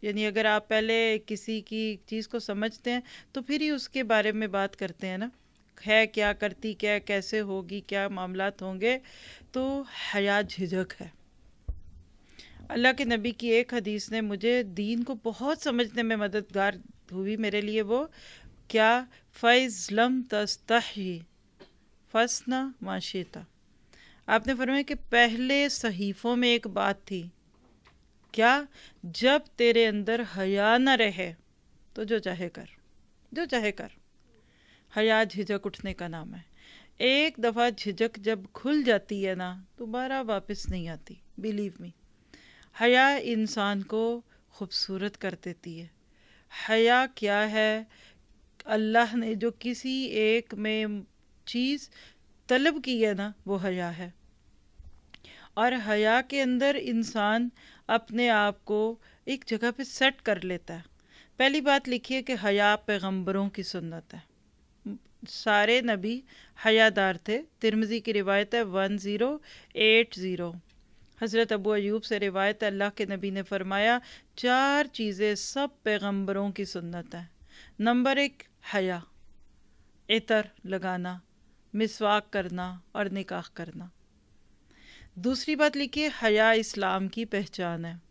یعنی اگر آپ پہلے کسی کی چیز کو سمجھتے ہیں تو پھر ہی اس کے بارے میں بات کرتے ہیں نا، ہے کیا، کرتی کیا، کیسے ہوگی، کیا معاملات ہوں گے. تو حیا جھجک ہے. اللہ کے نبی کی ایک حدیث نے مجھے دین کو بہت سمجھنے میں مددگار ہوئی میرے لیے. وہ کیا؟ فَإِذْ لَمْ تَسْتَحْیِ فَاصْنَعْ مَا شِئْتَ. آپ نے فرمایا کہ پہلے صحیفوں میں ایک بات تھی، کیا؟ جب تیرے اندر حیا نہ رہے تو جو چاہے کر، جو چاہے کر. حیا جھجک اٹھنے کا نام ہے. ایک دفعہ جھجک جب کھل جاتی ہے نا دوبارہ واپس نہیں آتی. Believe me. حیا انسان کو خوبصورت کر دیتی ہے. حیا کیا ہے؟ اللہ نے جو کسی ایک میں چیز طلب کی ہے نا وہ حیا ہے. اور حیا کے اندر انسان اپنے آپ کو ایک جگہ پہ سیٹ کر لیتا ہے. پہلی بات لکھیے کہ حیا پیغمبروں کی سنت ہے. سارے نبی حیا دار تھے. ترمذی کی روایت ہے 1080. حضرت ابو ایوب سے روایت ہے اللہ کے نبی نے فرمایا 4 چیزیں سب پیغمبروں کی سنت ہیں. نمبر 1 حیا، عطر لگانا، مسواک کرنا اور نکاح کرنا. دوسری بات لکھیے حیا اسلام کی پہچان ہے.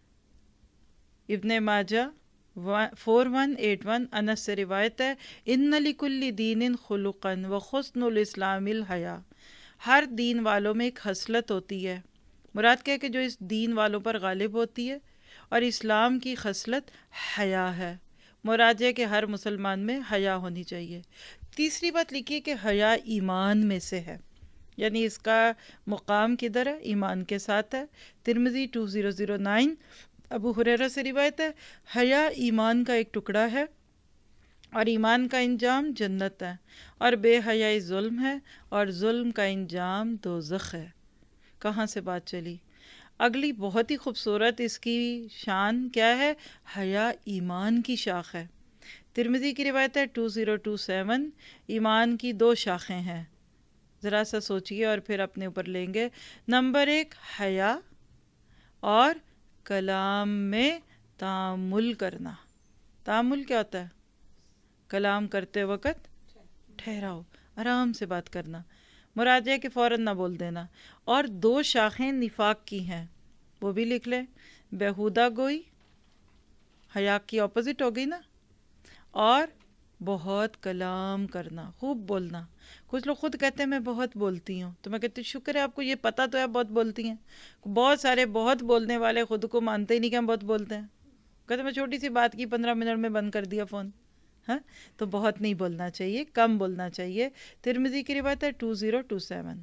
ابن ماجہ 4181 انس سے روایت ہے ان لکل دین خلقا وحسن الاسلام الحیا. ہر دین والوں میں ایک خصلت ہوتی ہے. مراد کیا ہے کہ جو اس دین والوں پر غالب ہوتی ہے، اور اسلام کی خصلت حیا ہے. مراد ہے کہ ہر مسلمان میں حیا ہونی چاہیے. تیسری بات لکھیے کہ حیا ایمان میں سے ہے، یعنی اس کا مقام کدھر ہے؟ ایمان کے ساتھ ہے. ترمذی 2009. ابو ہریرہ سے روایت ہے حیا ایمان کا ایک ٹکڑا ہے اور ایمان کا انجام جنت ہے، اور بے حیائی ظلم ہے اور ظلم کا انجام دوزخ ہے. کہاں سے بات چلی؟ اگلی بہت ہی خوبصورت اس کی شان کیا ہے؟ حیا ایمان کی شاخ ہے. ترمذی کی روایت ہے 2027. ایمان کی 2 شاخیں ہیں. ذرا سا سوچئے اور پھر اپنے اوپر لیں گے. نمبر 1 حیا اور کلام میں تامل کرنا. تامل کیا ہوتا ہے؟ کلام کرتے وقت ٹھہراؤ، آرام سے بات کرنا. مراد ہے کہ فوراً نہ بول دینا. اور 2 شاخیں نفاق کی ہیں، وہ بھی لکھ لیں. بیہودہ گوئی، حیا کی اپوزٹ ہو گئی نا. اور بہت کلام کرنا، خوب بولنا. کچھ لوگ خود کہتے ہیں میں بہت بولتی ہوں، تو میں کہتی ہوں شکر ہے آپ کو یہ پتہ تو ہے بہت بولتی ہیں. بہت سارے بہت بولنے والے خود کو مانتے ہی نہیں کہ ہم بہت بولتے ہیں. کہتے میں چھوٹی سی بات کی 15 منٹ میں بند کر دیا فون. ہاں، تو بہت نہیں بولنا چاہیے، کم بولنا چاہیے. ترمذی کی روایت ہے 2027.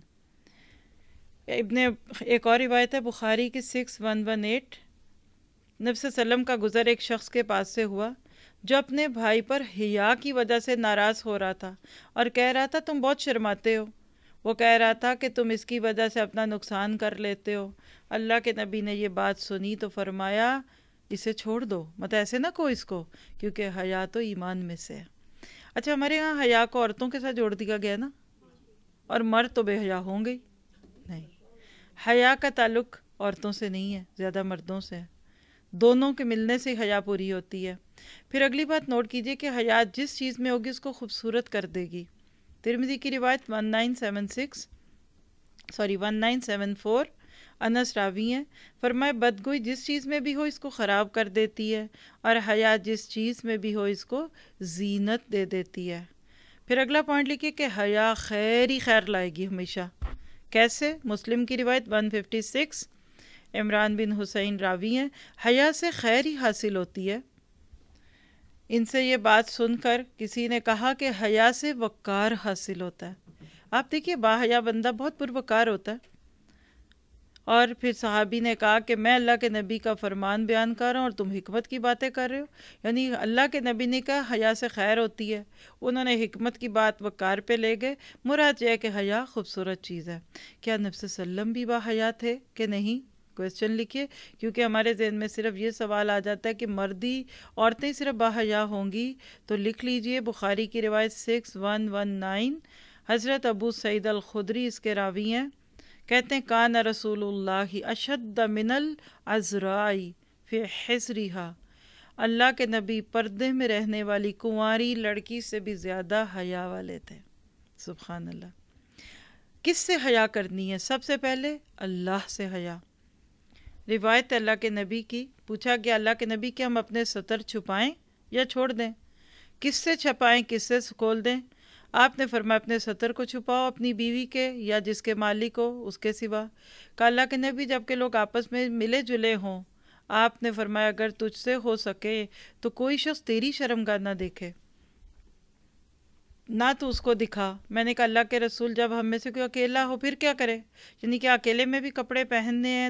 ایک اور روایت ہے بخاری کی 6118. نبی صلی اللہ علیہ وسلم کا گزر ایک شخص کے پاس سے ہوا جو اپنے بھائی پر حیا کی وجہ سے ناراض ہو رہا تھا اور کہہ رہا تھا تم بہت شرماتے ہو. وہ کہہ رہا تھا کہ تم اس کی وجہ سے اپنا نقصان کر لیتے ہو. اللہ کے نبی نے یہ بات سنی تو فرمایا اسے چھوڑ دو، مت ایسے نہ کہو اس کو، کیونکہ حیا تو ایمان میں سے ہے. اچھا، ہمارے یہاں حیا کو عورتوں کے ساتھ جوڑ دیا گیا نا، اور مرد تو بے حیا ہوں گے نہیں. حیا کا تعلق عورتوں سے نہیں ہے، زیادہ مردوں سے ہے. دونوں کے ملنے سے حیا پوری ہوتی ہے. پھر اگلی بات نوٹ کیجئے کہ حیا جس چیز میں ہوگی اس کو خوبصورت کر دے گی. ترمذی کی روایت 1974. انس راوی ہیں، فرمائے بدگوئی جس چیز میں بھی ہو اس کو خراب کر دیتی ہے، اور حیا جس چیز میں بھی ہو اس کو زینت دے دیتی ہے. پھر اگلا پوائنٹ لکھیے کہ حیا خیر ہی خیر لائے گی ہمیشہ. کیسے؟ مسلم کی روایت 156. عمران بن حسین راوی ہیں، حیا سے خیر ہی حاصل ہوتی ہے. ان سے یہ بات سن کر کسی نے کہا کہ حیا سے وقار حاصل ہوتا ہے. آپ دیکھیے با حیا بندہ بہت پروقار ہوتا ہے. اور پھر صحابی نے کہا کہ میں اللہ کے نبی کا فرمان بیان کر رہا ہوں اور تم حکمت کی باتیں کر رہے ہو. یعنی اللہ کے نبی نے کہا حیا سے خیر ہوتی ہے، انہوں نے حکمت کی بات وقار پہ لے گئے. مراد یہ ہے کہ حیا خوبصورت چیز ہے. کیا نبی صلی اللہ علیہ وسلم بھی با حیا تھے کہ نہیں؟ کویسچن لکھیے، کیونکہ ہمارے ذہن میں صرف یہ سوال آ جاتا ہے کہ مردی عورتیں صرف با حیا ہوں گی. تو لکھ لیجئے بخاری کی روایت 6119. حضرت ابو سعید الخدری اس کے راوی ہیں، کہتے ہیں کان رسول اللہ اشد من العذراء فی حسرها اللہ کے نبی پردے میں رہنے والی کنواری لڑکی سے بھی زیادہ حیا والے تھے. سبحان اللہ. کس سے حیا کرنی ہے؟ سب سے پہلے اللہ سے حیا. روایت اللہ کے نبی کی، پوچھا کہ اللہ کے نبی کہ ہم اپنے ستر چھپائیں یا چھوڑ دیں؟ کس سے چھپائیں، کس سے کھول دیں؟ آپ نے فرمایا اپنے ستر کو چھپاؤ، اپنی بیوی کے یا جس کے مالک ہو اس کے سوا. کہ اللہ کے نبی جب کہ لوگ آپس میں ملے جلے ہوں، آپ نے فرمایا اگر تجھ سے ہو سکے تو کوئی شخص تیری شرمگاہ نہ دیکھے، نہ تو اس کو دکھا. میں نے کہا اللہ کے رسول جب ہم میں سے کوئی اکیلا ہو پھر کیا کرے؟ یعنی کہ اکیلے میں بھی کپڑے پہننے ہیں،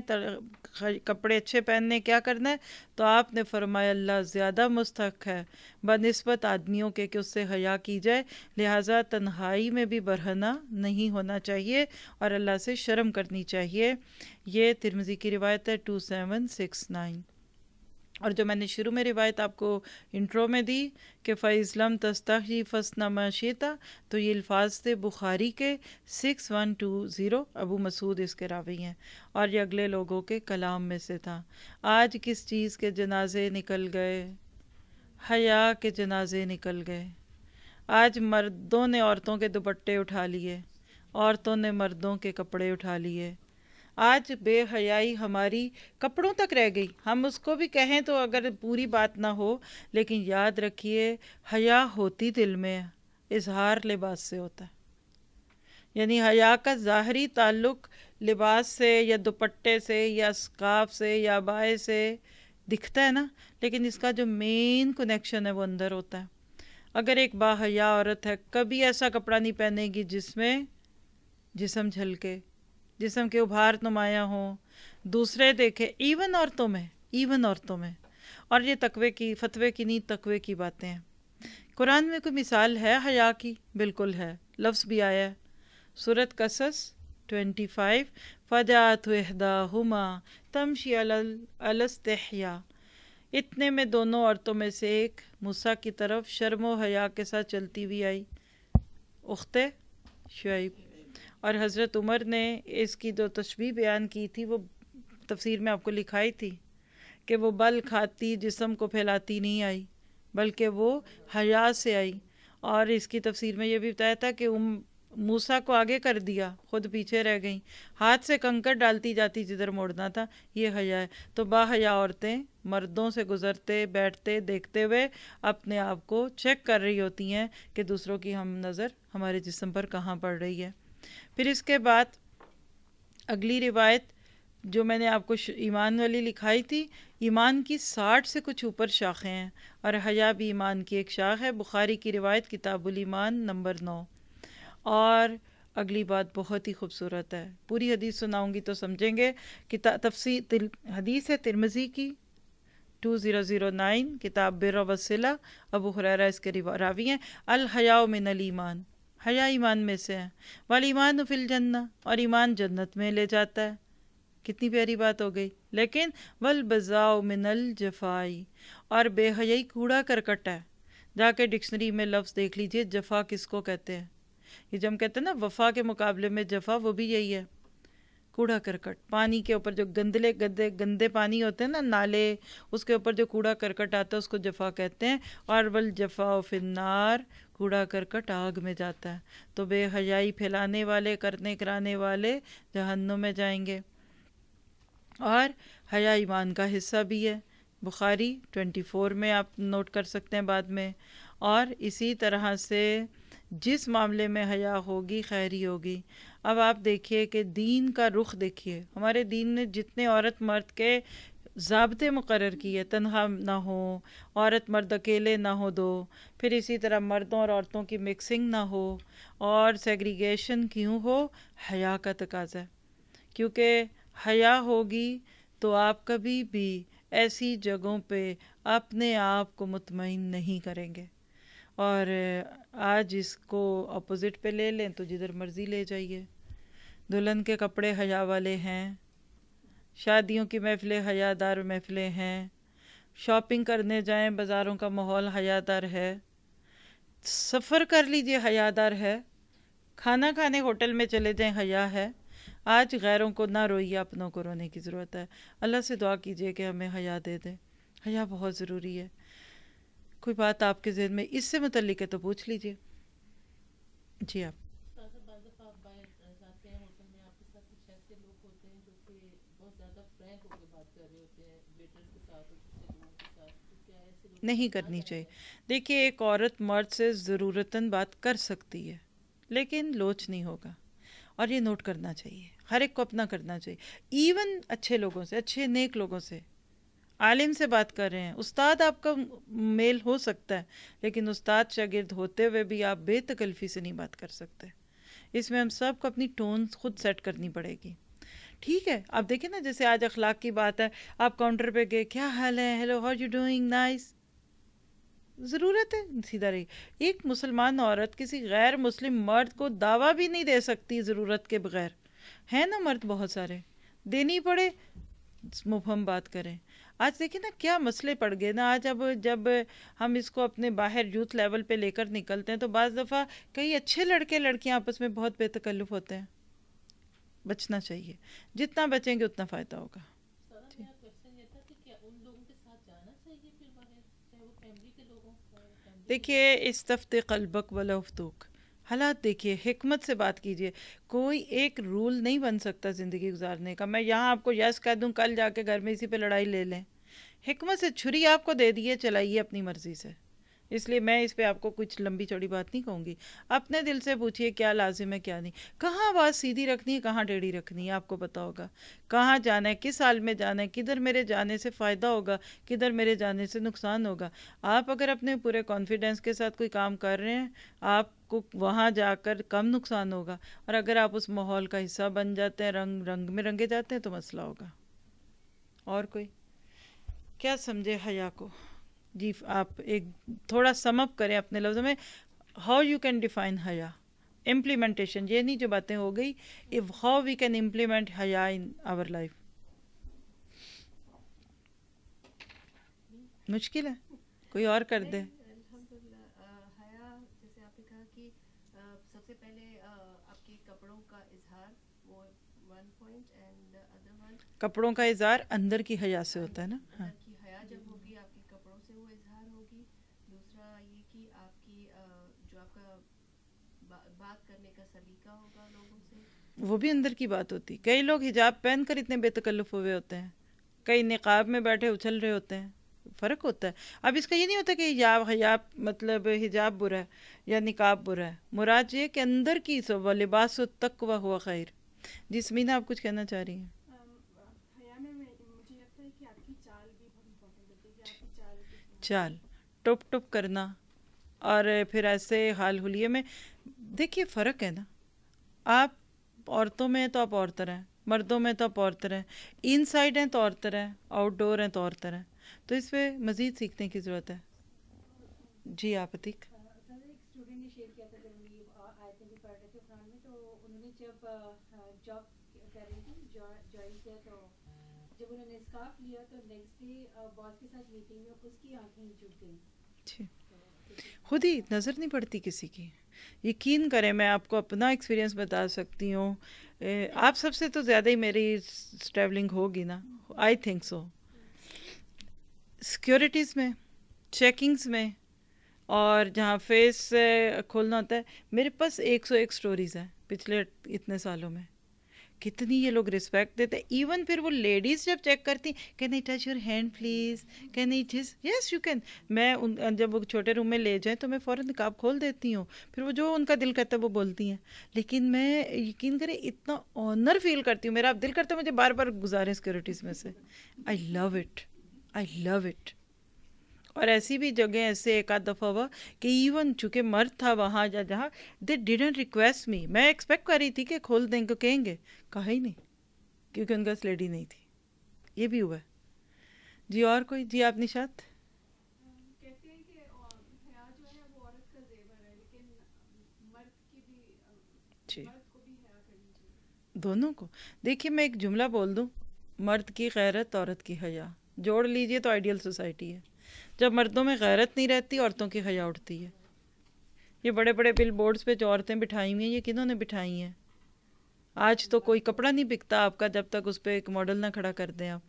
کپڑے اچھے پہننے، کیا کرنا ہے؟ تو آپ نے فرمایا اللہ زیادہ مستحق ہے بنسبت آدمیوں کے کہ اس سے حیا کی جائے، لہٰذا تنہائی میں بھی برہنہ نہیں ہونا چاہیے اور اللہ سے شرم کرنی چاہیے. یہ ترمذی کی روایت ہے 2769. اور جو میں نے شروع میں روایت آپ کو انٹرو میں دی کہ فَإِذْ لَمْ تَسْتَحْيِ فَاصْنَعْ مَا شِئْتَ، تو یہ الفاظ تھے بخاری کے 6120. ابو مسعود اس کے راوی ہیں اور یہ اگلے لوگوں کے کلام میں سے تھا. آج کس چیز کے جنازے نکل گئے؟ حیا کے جنازے نکل گئے. آج مردوں نے عورتوں کے دوپٹے اٹھا لیے، عورتوں نے مردوں کے کپڑے اٹھا لیے. آج بے حیائی ہماری کپڑوں تک رہ گئی. ہم اس کو بھی کہیں تو اگر پوری بات نہ ہو، لیکن یاد رکھیے حیا ہوتی دل میں ہے، اظہار لباس سے ہوتا ہے. یعنی حیا کا ظاہری تعلق لباس سے یا دوپٹے سے یا اسکارف سے یا عبائے سے دکھتا ہے نا، لیکن اس کا جو مین کنیکشن ہے وہ اندر ہوتا ہے. اگر ایک باحیا عورت ہے کبھی ایسا کپڑا نہیں پہنے گی جس میں جسم جھلکے، جسم کے ابھار نمایاں ہوں، دوسرے دیکھے، ایون عورتوں میں. اور یہ تقوی کی، فتوے کی نہیں، تقوی کی باتیں ہیں. قرآن میں کوئی مثال ہے حیا کی؟ بالکل ہے، لفظ بھی آیا ہے. سورۃ قصص 25 فَجَاءَتْ إِحْدَاهُمَا تَمْشِي عَلَى اسْتِحْيَاءٍ. اتنے میں دونوں عورتوں میں سے ایک موسیٰ کی طرف شرم و حیا کے ساتھ چلتی ہوئی آئی، اخت شعیب. اور حضرت عمر نے اس کی جو تشبیہ بیان کی تھی وہ تفسیر میں آپ کو لکھائی تھی کہ وہ بل کھاتی جسم کو پھیلاتی نہیں آئی بلکہ وہ حیا سے آئی. اور اس کی تفسیر میں یہ بھی بتایا تھا کہ موسیٰ کو آگے کر دیا، خود پیچھے رہ گئیں، ہاتھ سے کنکر ڈالتی جاتی جدھر موڑنا تھا. یہ حیا ہے. تو باحیا عورتیں مردوں سے گزرتے بیٹھتے دیکھتے ہوئے اپنے آپ کو چیک کر رہی ہوتی ہیں کہ دوسروں کی ہم نظر ہمارے جسم پر کہاں پڑ رہی ہے. پھر اس کے بعد اگلی روایت جو میں نے آپ کو ایمان والی لکھائی تھی، ایمان کی 60 سے کچھ اوپر شاخیں ہیں اور حیا بھی ایمان کی ایک شاخ ہے. بخاری کی روایت کتاب الایمان نمبر 9. اور اگلی بات بہت ہی خوبصورت ہے، پوری حدیث سناؤں گی تو سمجھیں گے. تفسیر حدیث ہے ترمذی کی 2009، کتاب بر و صلہ، ابو ہریرہ اس کے راوی ہیں. الحیاء من الایمان، حیا ایمان میں سے ہے. والایمان فی الجنہ، اور ایمان جنت میں لے جاتا ہے. کتنی پیاری بات ہو گئی. لیکن والبذاء من الجفاء، اور بے حیائی کوڑا کرکٹ ہے. جا کے ڈکشنری میں لفظ دیکھ لیجئے جفا کس کو کہتے ہیں. یہ جو ہم کہتے ہیں نا وفا کے مقابلے میں جفا، وہ بھی یہی ہے، کوڑا کرکٹ. پانی کے اوپر جو گندے پانی ہوتے ہیں نا، نالے، اس کے اوپر جو کوڑا کرکٹ آتا ہے اس کو جفا کہتے ہیں. اور والجفاء فی النار، کوڑا کرکٹ آگ میں جاتا ہے. تو بے حیائی پھیلانے والے، کرنے کرانے والے جہنم میں جائیں گے. اور حیا ایمان کا حصہ بھی ہے. بخاری 24 میں آپ نوٹ کر سکتے ہیں بعد میں. اور اسی طرح سے جس معاملے میں حیا ہوگی خیری ہوگی. اب آپ دیکھیے کہ دین کا رخ دیکھیے، ہمارے دین نے جتنے عورت مرد کے ضابطے مقرر کیے، تنہا نہ ہو، عورت مرد اکیلے نہ ہو دو، پھر اسی طرح مردوں اور عورتوں کی مکسنگ نہ ہو، اور سیگریگیشن کیوں ہو؟ حیا کا تقاضا ہے. کیونکہ حیا ہوگی تو آپ کبھی بھی ایسی جگہوں پہ اپنے آپ کو مطمئن نہیں کریں گے. اور آج اس کو اپوزٹ پہ لے لیں تو جدھر مرضی لے جائیے. دلہن کے کپڑے حیا والے ہیں، شادیوں کی محفلیں حیا دار محفلیں ہیں، شاپنگ کرنے جائیں بازاروں کا ماحول حیا دار ہے، سفر کر لیجئے حیا دار ہے، کھانا کھانے ہوٹل میں چلے جائیں حیا ہے. آج غیروں کو نہ روئیے، اپنوں کو رونے کی ضرورت ہے. اللہ سے دعا کیجئے کہ ہمیں حیا دے دے. حیا بہت ضروری ہے. کوئی بات آپ کے ذہن میں اس سے متعلق ہے تو پوچھ لیجئے. جی آپ. بعض دفعہ آپ باہر جاتے ہیں ہوٹل میں، آپ کے ساتھ کچھ ایسے لوگ ہوتے ہیں جو کہ بہت زیادہ فرینک ہو کے بات کر رہے ہوتے ہیں ویٹرز کے ساتھ اور دوسرے لوگوں کے ساتھ، تو کیا ایسے لوگوں نہیں کے ساتھ کرنی نہ چاہیے. جانا چاہیے؟ دیکھیے ایک عورت مرد سے ضرورتاً بات کر سکتی ہے لیکن لوچ نہیں ہوگا، اور یہ نوٹ کرنا چاہیے، ہر ایک کو اپنا کرنا چاہیے. ایون اچھے لوگوں سے، اچھے نیک لوگوں سے، عالم سے بات کر رہے ہیں، استاد آپ کا میل ہو سکتا ہے لیکن استاد شاگرد ہوتے ہوئے بھی آپ بے تکلفی سے نہیں بات کر سکتے. اس میں ہم سب کو اپنی ٹون خود سیٹ کرنی پڑے گی. ٹھیک ہے، آپ دیکھیں نا جیسے آج اخلاق کی بات ہے، آپ کاؤنٹر پہ گئے، کیا حال ہے، hello how you doing, nice. ضرورت ہے سیدھا رہی. ایک مسلمان عورت کسی غیر مسلم مرد کو دعویٰ بھی نہیں دے سکتی ضرورت کے بغیر. ہے نا مرد بہت سارے، دینی پڑے مبہم بات کریں. آج دیکھیں نا کیا مسئلے پڑ گئے نا. آج اب جب ہم اس کو اپنے باہر یوتھ لیول پہ لے کر نکلتے ہیں تو بعض دفعہ کئی اچھے لڑکے لڑکیاں آپس میں بہت بے تکلف ہوتے ہیں. بچنا چاہیے، جتنا بچیں گے اتنا فائدہ ہوگا. سارا میرا کوشچن یہ تھا کہ کیا ان لوگوں کے ساتھ جانا چاہیے پھر باہر، چاہے وہ فیملی کے لوگ ہوں، فیملی کے دیکھیے لوگ؟ استفت قلبک ولا افتوک، حالات دیکھیے، حکمت سے بات کیجیے. کوئی ایک رول نہیں بن سکتا زندگی گزارنے کا. میں یہاں آپ کو یس کہہ دوں، کل جا کے گھر میں اسی پہ لڑائی لے لیں. حکمت سے چھری آپ کو دے دیے، چلائیے اپنی مرضی سے. اس لیے میں اس پہ آپ کو کچھ لمبی چوڑی بات نہیں کہوں گی. اپنے دل سے پوچھئے کیا لازم ہے کیا نہیں، کہاں بات سیدھی رکھنی ہے، کہاں ٹیڑھی رکھنی ہے، آپ کو پتا ہوگا. کہاں جانا ہے، کس حال میں جانا ہے، کدھر میرے جانے سے فائدہ ہوگا، کدھر میرے جانے سے نقصان ہوگا. آپ اگر اپنے پورے کانفیڈنس کے ساتھ کوئی کام کر رہے ہیں، آپ کو وہاں جا کر کم نقصان ہوگا. اور اگر آپ اس ماحول کا حصہ بن جاتے ہیں، رنگ میں رنگے جاتے ہیں، تو مسئلہ ہوگا. اور کوئی کیا سمجھے حیا کو؟ جی آپ ایک تھوڑا سم اپ کریں اپنے لفظوں میں. ہاؤ یو کین ڈیفائن حیا. امپلیمنٹیشن، یہ نہیں جو باتیں ہو گئی، ہاؤ وی کین امپلیمنٹ حیا ان آور لائف. مشکل ہے، کوئی اور کر دے. نہیں الحمدللہ. حیا جیسے آپ نے کہا کہ سب سے پہلے آپ کے کپڑوں کا اظہار، وہ one point, and other one کپڑوں کا اظہار اندر کی حیا سے ہوتا ہے نا. ہاں اندر کی حیا جب ہوگی آپ کے کپڑوں سے وہ اظہار ہوگی. دوسرا یہ کہ آپ کی جو آپ کا بات کرنے کا سلیقہ ہوگا لوگوں سے، وہ بھی اندر کی بات ہوتی. کئی لوگ حجاب پہن کر اتنے بے تکلف ہوئے ہوتے ہیں، کئی نقاب میں بیٹھے اچھل رہے ہوتے ہیں. فرق ہوتا ہے. اب اس کا یہ نہیں ہوتا کہ حجاب مطلب حجاب برا ہے یا نقاب برا ہے. مراد یہ کہ اندر کی لباس التقوی ہوا خیر. جی سمینا آپ کچھ کہنا چاہ رہی ہیں؟ حیا میں مجھے لگتا ہے کہ آپ کی چال بھی بہت امپورٹنٹ ہوتی ہے کہ آپ کی چال کس طرح. چال ٹپ ٹپ کرنا، اور پھر ایسے حال حلیے میں دیکھیے فرق ہے نا. آپ عورتوں میں تو آپ اور طرح ہیں، مردوں میں تو آپ اور طرح ہیں، ان سائڈ ہیں تو اور طرح ہیں، آؤٹ ڈور ہیں تو اور طرح ہیں. تو اس پہ مزید سیکھنے کی ضرورت ہے. جی آپ عتیق. ایک اسٹوڈنٹ نے شیئر کیا تھا جب ہم یہ آیتیں بھی پڑھ رہے تھے قرآن میں، تو انہوں نے جب جاب کر رہی تھی جوائن کیا، تو جب انہوں نے اسکارف لیا تو نیکسٹ ڈے باس کے ساتھ میٹنگ میں اس کی آنکھیں جھک گئیں. جی خود ہی نظر نہیں پڑتی کسی کی. یقین کریں میں آپ کو اپنا ایکسپیرینس بتا سکتی ہوں. آپ سب سے تو زیادہ ہی میری ٹریولنگ ہوگی نا، آئی تھنک سو. سیکیورٹیز میں، چیکنگز میں، اور جہاں فیس کھولنا ہوتا ہے، میرے پاس 101 سٹوریز ہیں پچھلے اتنے سالوں میں. کتنی یہ لوگ رسپیکٹ دیتے. ایون پھر وہ لیڈیز جب چیک کرتی، can I touch your hand please, can I touch, yes you can. میں جب وہ چھوٹے روم میں لے جائیں تو میں فوراً نقاب کھول دیتی ہوں، پھر وہ جو ان کا دل کرتا ہے وہ بولتی ہیں. لیکن میں یقین کریں اتنا آنر فیل کرتی ہوں، میرا اب دل کرتا ہے مجھے بار بار گزاریں سیکورٹیز میں سے. I love it, I love it. اور ایسی بھی جگہ ایسے ایک آدھ دفعہ ہوا کہ ایون چونکہ مرد تھا وہاں یا جہاں، دے ڈیڈنٹ ریکویسٹ می. میں ایکسپیکٹ کر رہی تھی کہ کھول دیں گے، کہیں گے، کہا ہی نہیں، کیونکہ ان کا لیڈی نہیں تھی. یہ بھی ہوا ہے. جی اور کوئی؟ جی آپ نشاط. کہتے ہیں کہ حیا جو ہے وہ عورت کا زیور ہے، لیکن مرد کی بھی جی مرد کو بھی حیا کرنی چاہیے. دونوں کو. دیکھیے میں ایک جملہ بول دوں، مرد کی غیرت، عورت کی حیا، جوڑ لیجئے تو آئیڈیل سوسائٹی ہے. جب مردوں میں غیرت نہیں رہتی، عورتوں کی حیا اٹھتی ہے. یہ بڑے بڑے بل بورڈز پہ جو عورتیں بٹھائی ہوئی ہیں، یہ کنہوں نے بٹھائی ہیں؟ آج تو کوئی کپڑا نہیں بکتا آپ کا جب تک اس پہ ایک ماڈل نہ کھڑا کر دیں آپ.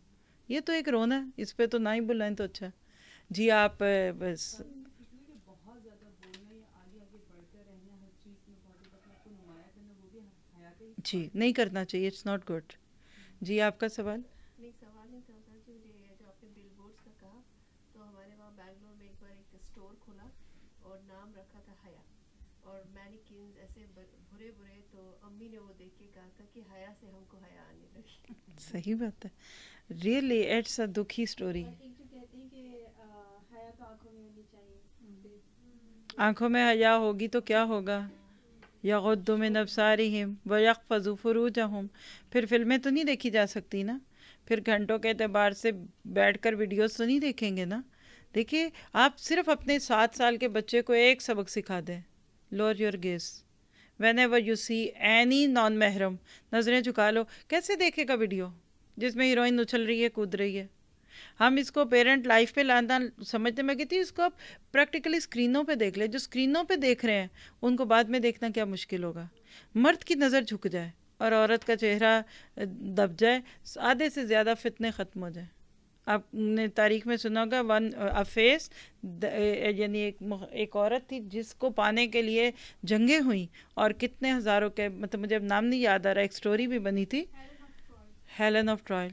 یہ تو ایک رونا ہے, اس پہ تو نہ ہی بلائیں تو اچھا. جی آپ بس بہت زیادہ بولنا یا آگے آگے بڑھتے رہنا ہر چیز میں بہت زیادہ اپنے آپ کو نمایاں کرنا, وہ بھی حیا کا ہی جی نہیں کرنا چاہیے, اٹس ناٹ گڈ. جی آپ کا سوال. نہیں سوال نہیں تھا سر جی, مجھے جو آپ نے بل بورڈس کا کہا, تو ہمارے وہاں بینگلور میں ایک بار ایک اسٹور کھولا اور نام رکھا تھا حیا, اور مینیکینز ایسے برے برے, تو امی نے وہ دیکھ کے کہا تھا کہ حیا سے ہم کو حیا آنے لگی. صحیح بات ہے, ریئلی اٹس اے دکھی اسٹوری. ایک جو کہتے ہیں کہ حیا تو آنکھوں میں ہونی چاہیے, آنکھوں میں حیا ہوگی تو کیا ہوگا, یغضوا من ابصارہم ویحفظوا فروجہم. پھر فلمیں تو نہیں دیکھی جا سکتی نا, پھر گھنٹوں کے اعتبار سے بیٹھ کر ویڈیوز تو نہیں دیکھیں گے نا. دیکھیے آپ صرف اپنے 7 سال کے بچے کو ایک سبق سکھا دیں, lower your gaze whenever you see any non محرم, نظریں جھکا لو. کیسے دیکھے گا ویڈیو جس میں ہیروئن اچھل رہی ہے, کود رہی ہے؟ ہم اس کو پیرنٹ لائف پہ لانا سمجھتے, میں کہتی ہوں اس کو آپ پریکٹیکلی اسکرینوں پہ دیکھ لیں. جو اسکرینوں پہ دیکھ رہے ہیں ان کو بعد میں دیکھنا کیا مشکل ہوگا. مرد کی نظر جھک جائے اور عورت کا چہرہ دب جائے, آدھے سے زیادہ فتنے ختم ہو جائیں. آپ نے تاریخ میں سنا ہوگا ون فیس, یعنی ایک عورت تھی جس کو پانے کے لیے جنگیں ہوئیں, اور کتنے ہزاروں کے, مطلب مجھے اب نام نہیں یاد آ رہا, ایک سٹوری بھی بنی تھی, ہیلن آف ٹرائل.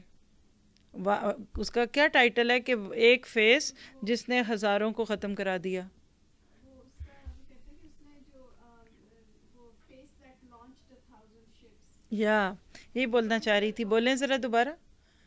اس کا کیا ٹائٹل ہے کہ ایک فیس جس نے ہزاروں کو ختم کرا دیا. وہ اس کا کہتے ہیں کہ اس نے جو وہ فیس دیٹ لانچڈ 1000 ships. یا یہی بولنا چاہ رہی تھی, بولیں ذرا دوبارہ.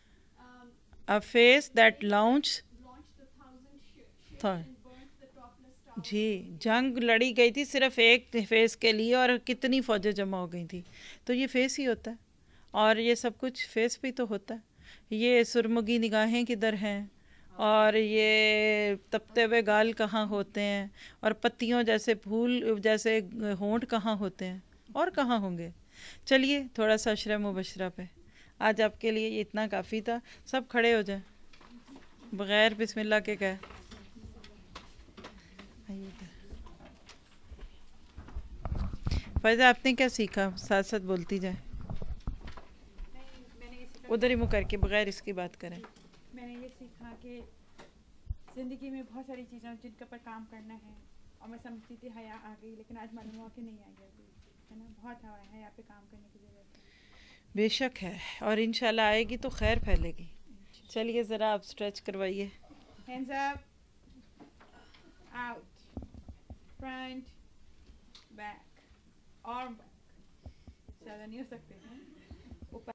A face that launched launched 1000 ships and burnt the topless tower. جی جنگ لڑی گئی تھی صرف ایک فیس کے لیے, اور کتنی فوجیں جمع ہو گئی تھی. تو یہ فیس ہی ہوتا ہے, اور یہ سب کچھ فیس پہ تو ہوتا ہے. یہ سرمگی نگاہیں کدھر ہیں, اور یہ تپتے ہوئے گال کہاں ہوتے ہیں, اور پتیوں جیسے پھول جیسے ہونٹ کہاں ہوتے ہیں, اور کہاں ہوں گے. چلیے تھوڑا سا عشرہ مبشرہ پہ, آج آپ کے لیے یہ اتنا کافی تھا. سب کھڑے ہو جائیں بغیر بسم اللہ کے کہے. فائدہ آپ نے کیا سیکھا, ساتھ ساتھ بولتی جائیں, میں نے یہ سیکھا, ادھر ہی منہ کر کے بغیر اس کی بات کریں. میں نے یہ سیکھا کہ زندگی میں بہت ساری چیزیں جن کے اوپر کام کرنا ہے, اور میں سمجھتی تھی حیا آ گئی, لیکن آج معلوم ہوا کہ نہیں آئی ہے نا, بہت حیا پہ کام کرنے کی ضرورت ہے. بے شک ہے, اور انشاءاللہ آئے گی تو خیر پھیلے گی. چلیے ذرا آپ اسٹریچ کروائیے. Hands up, out, front, back, اور زیادہ نہیں ہو سکتے ہیں.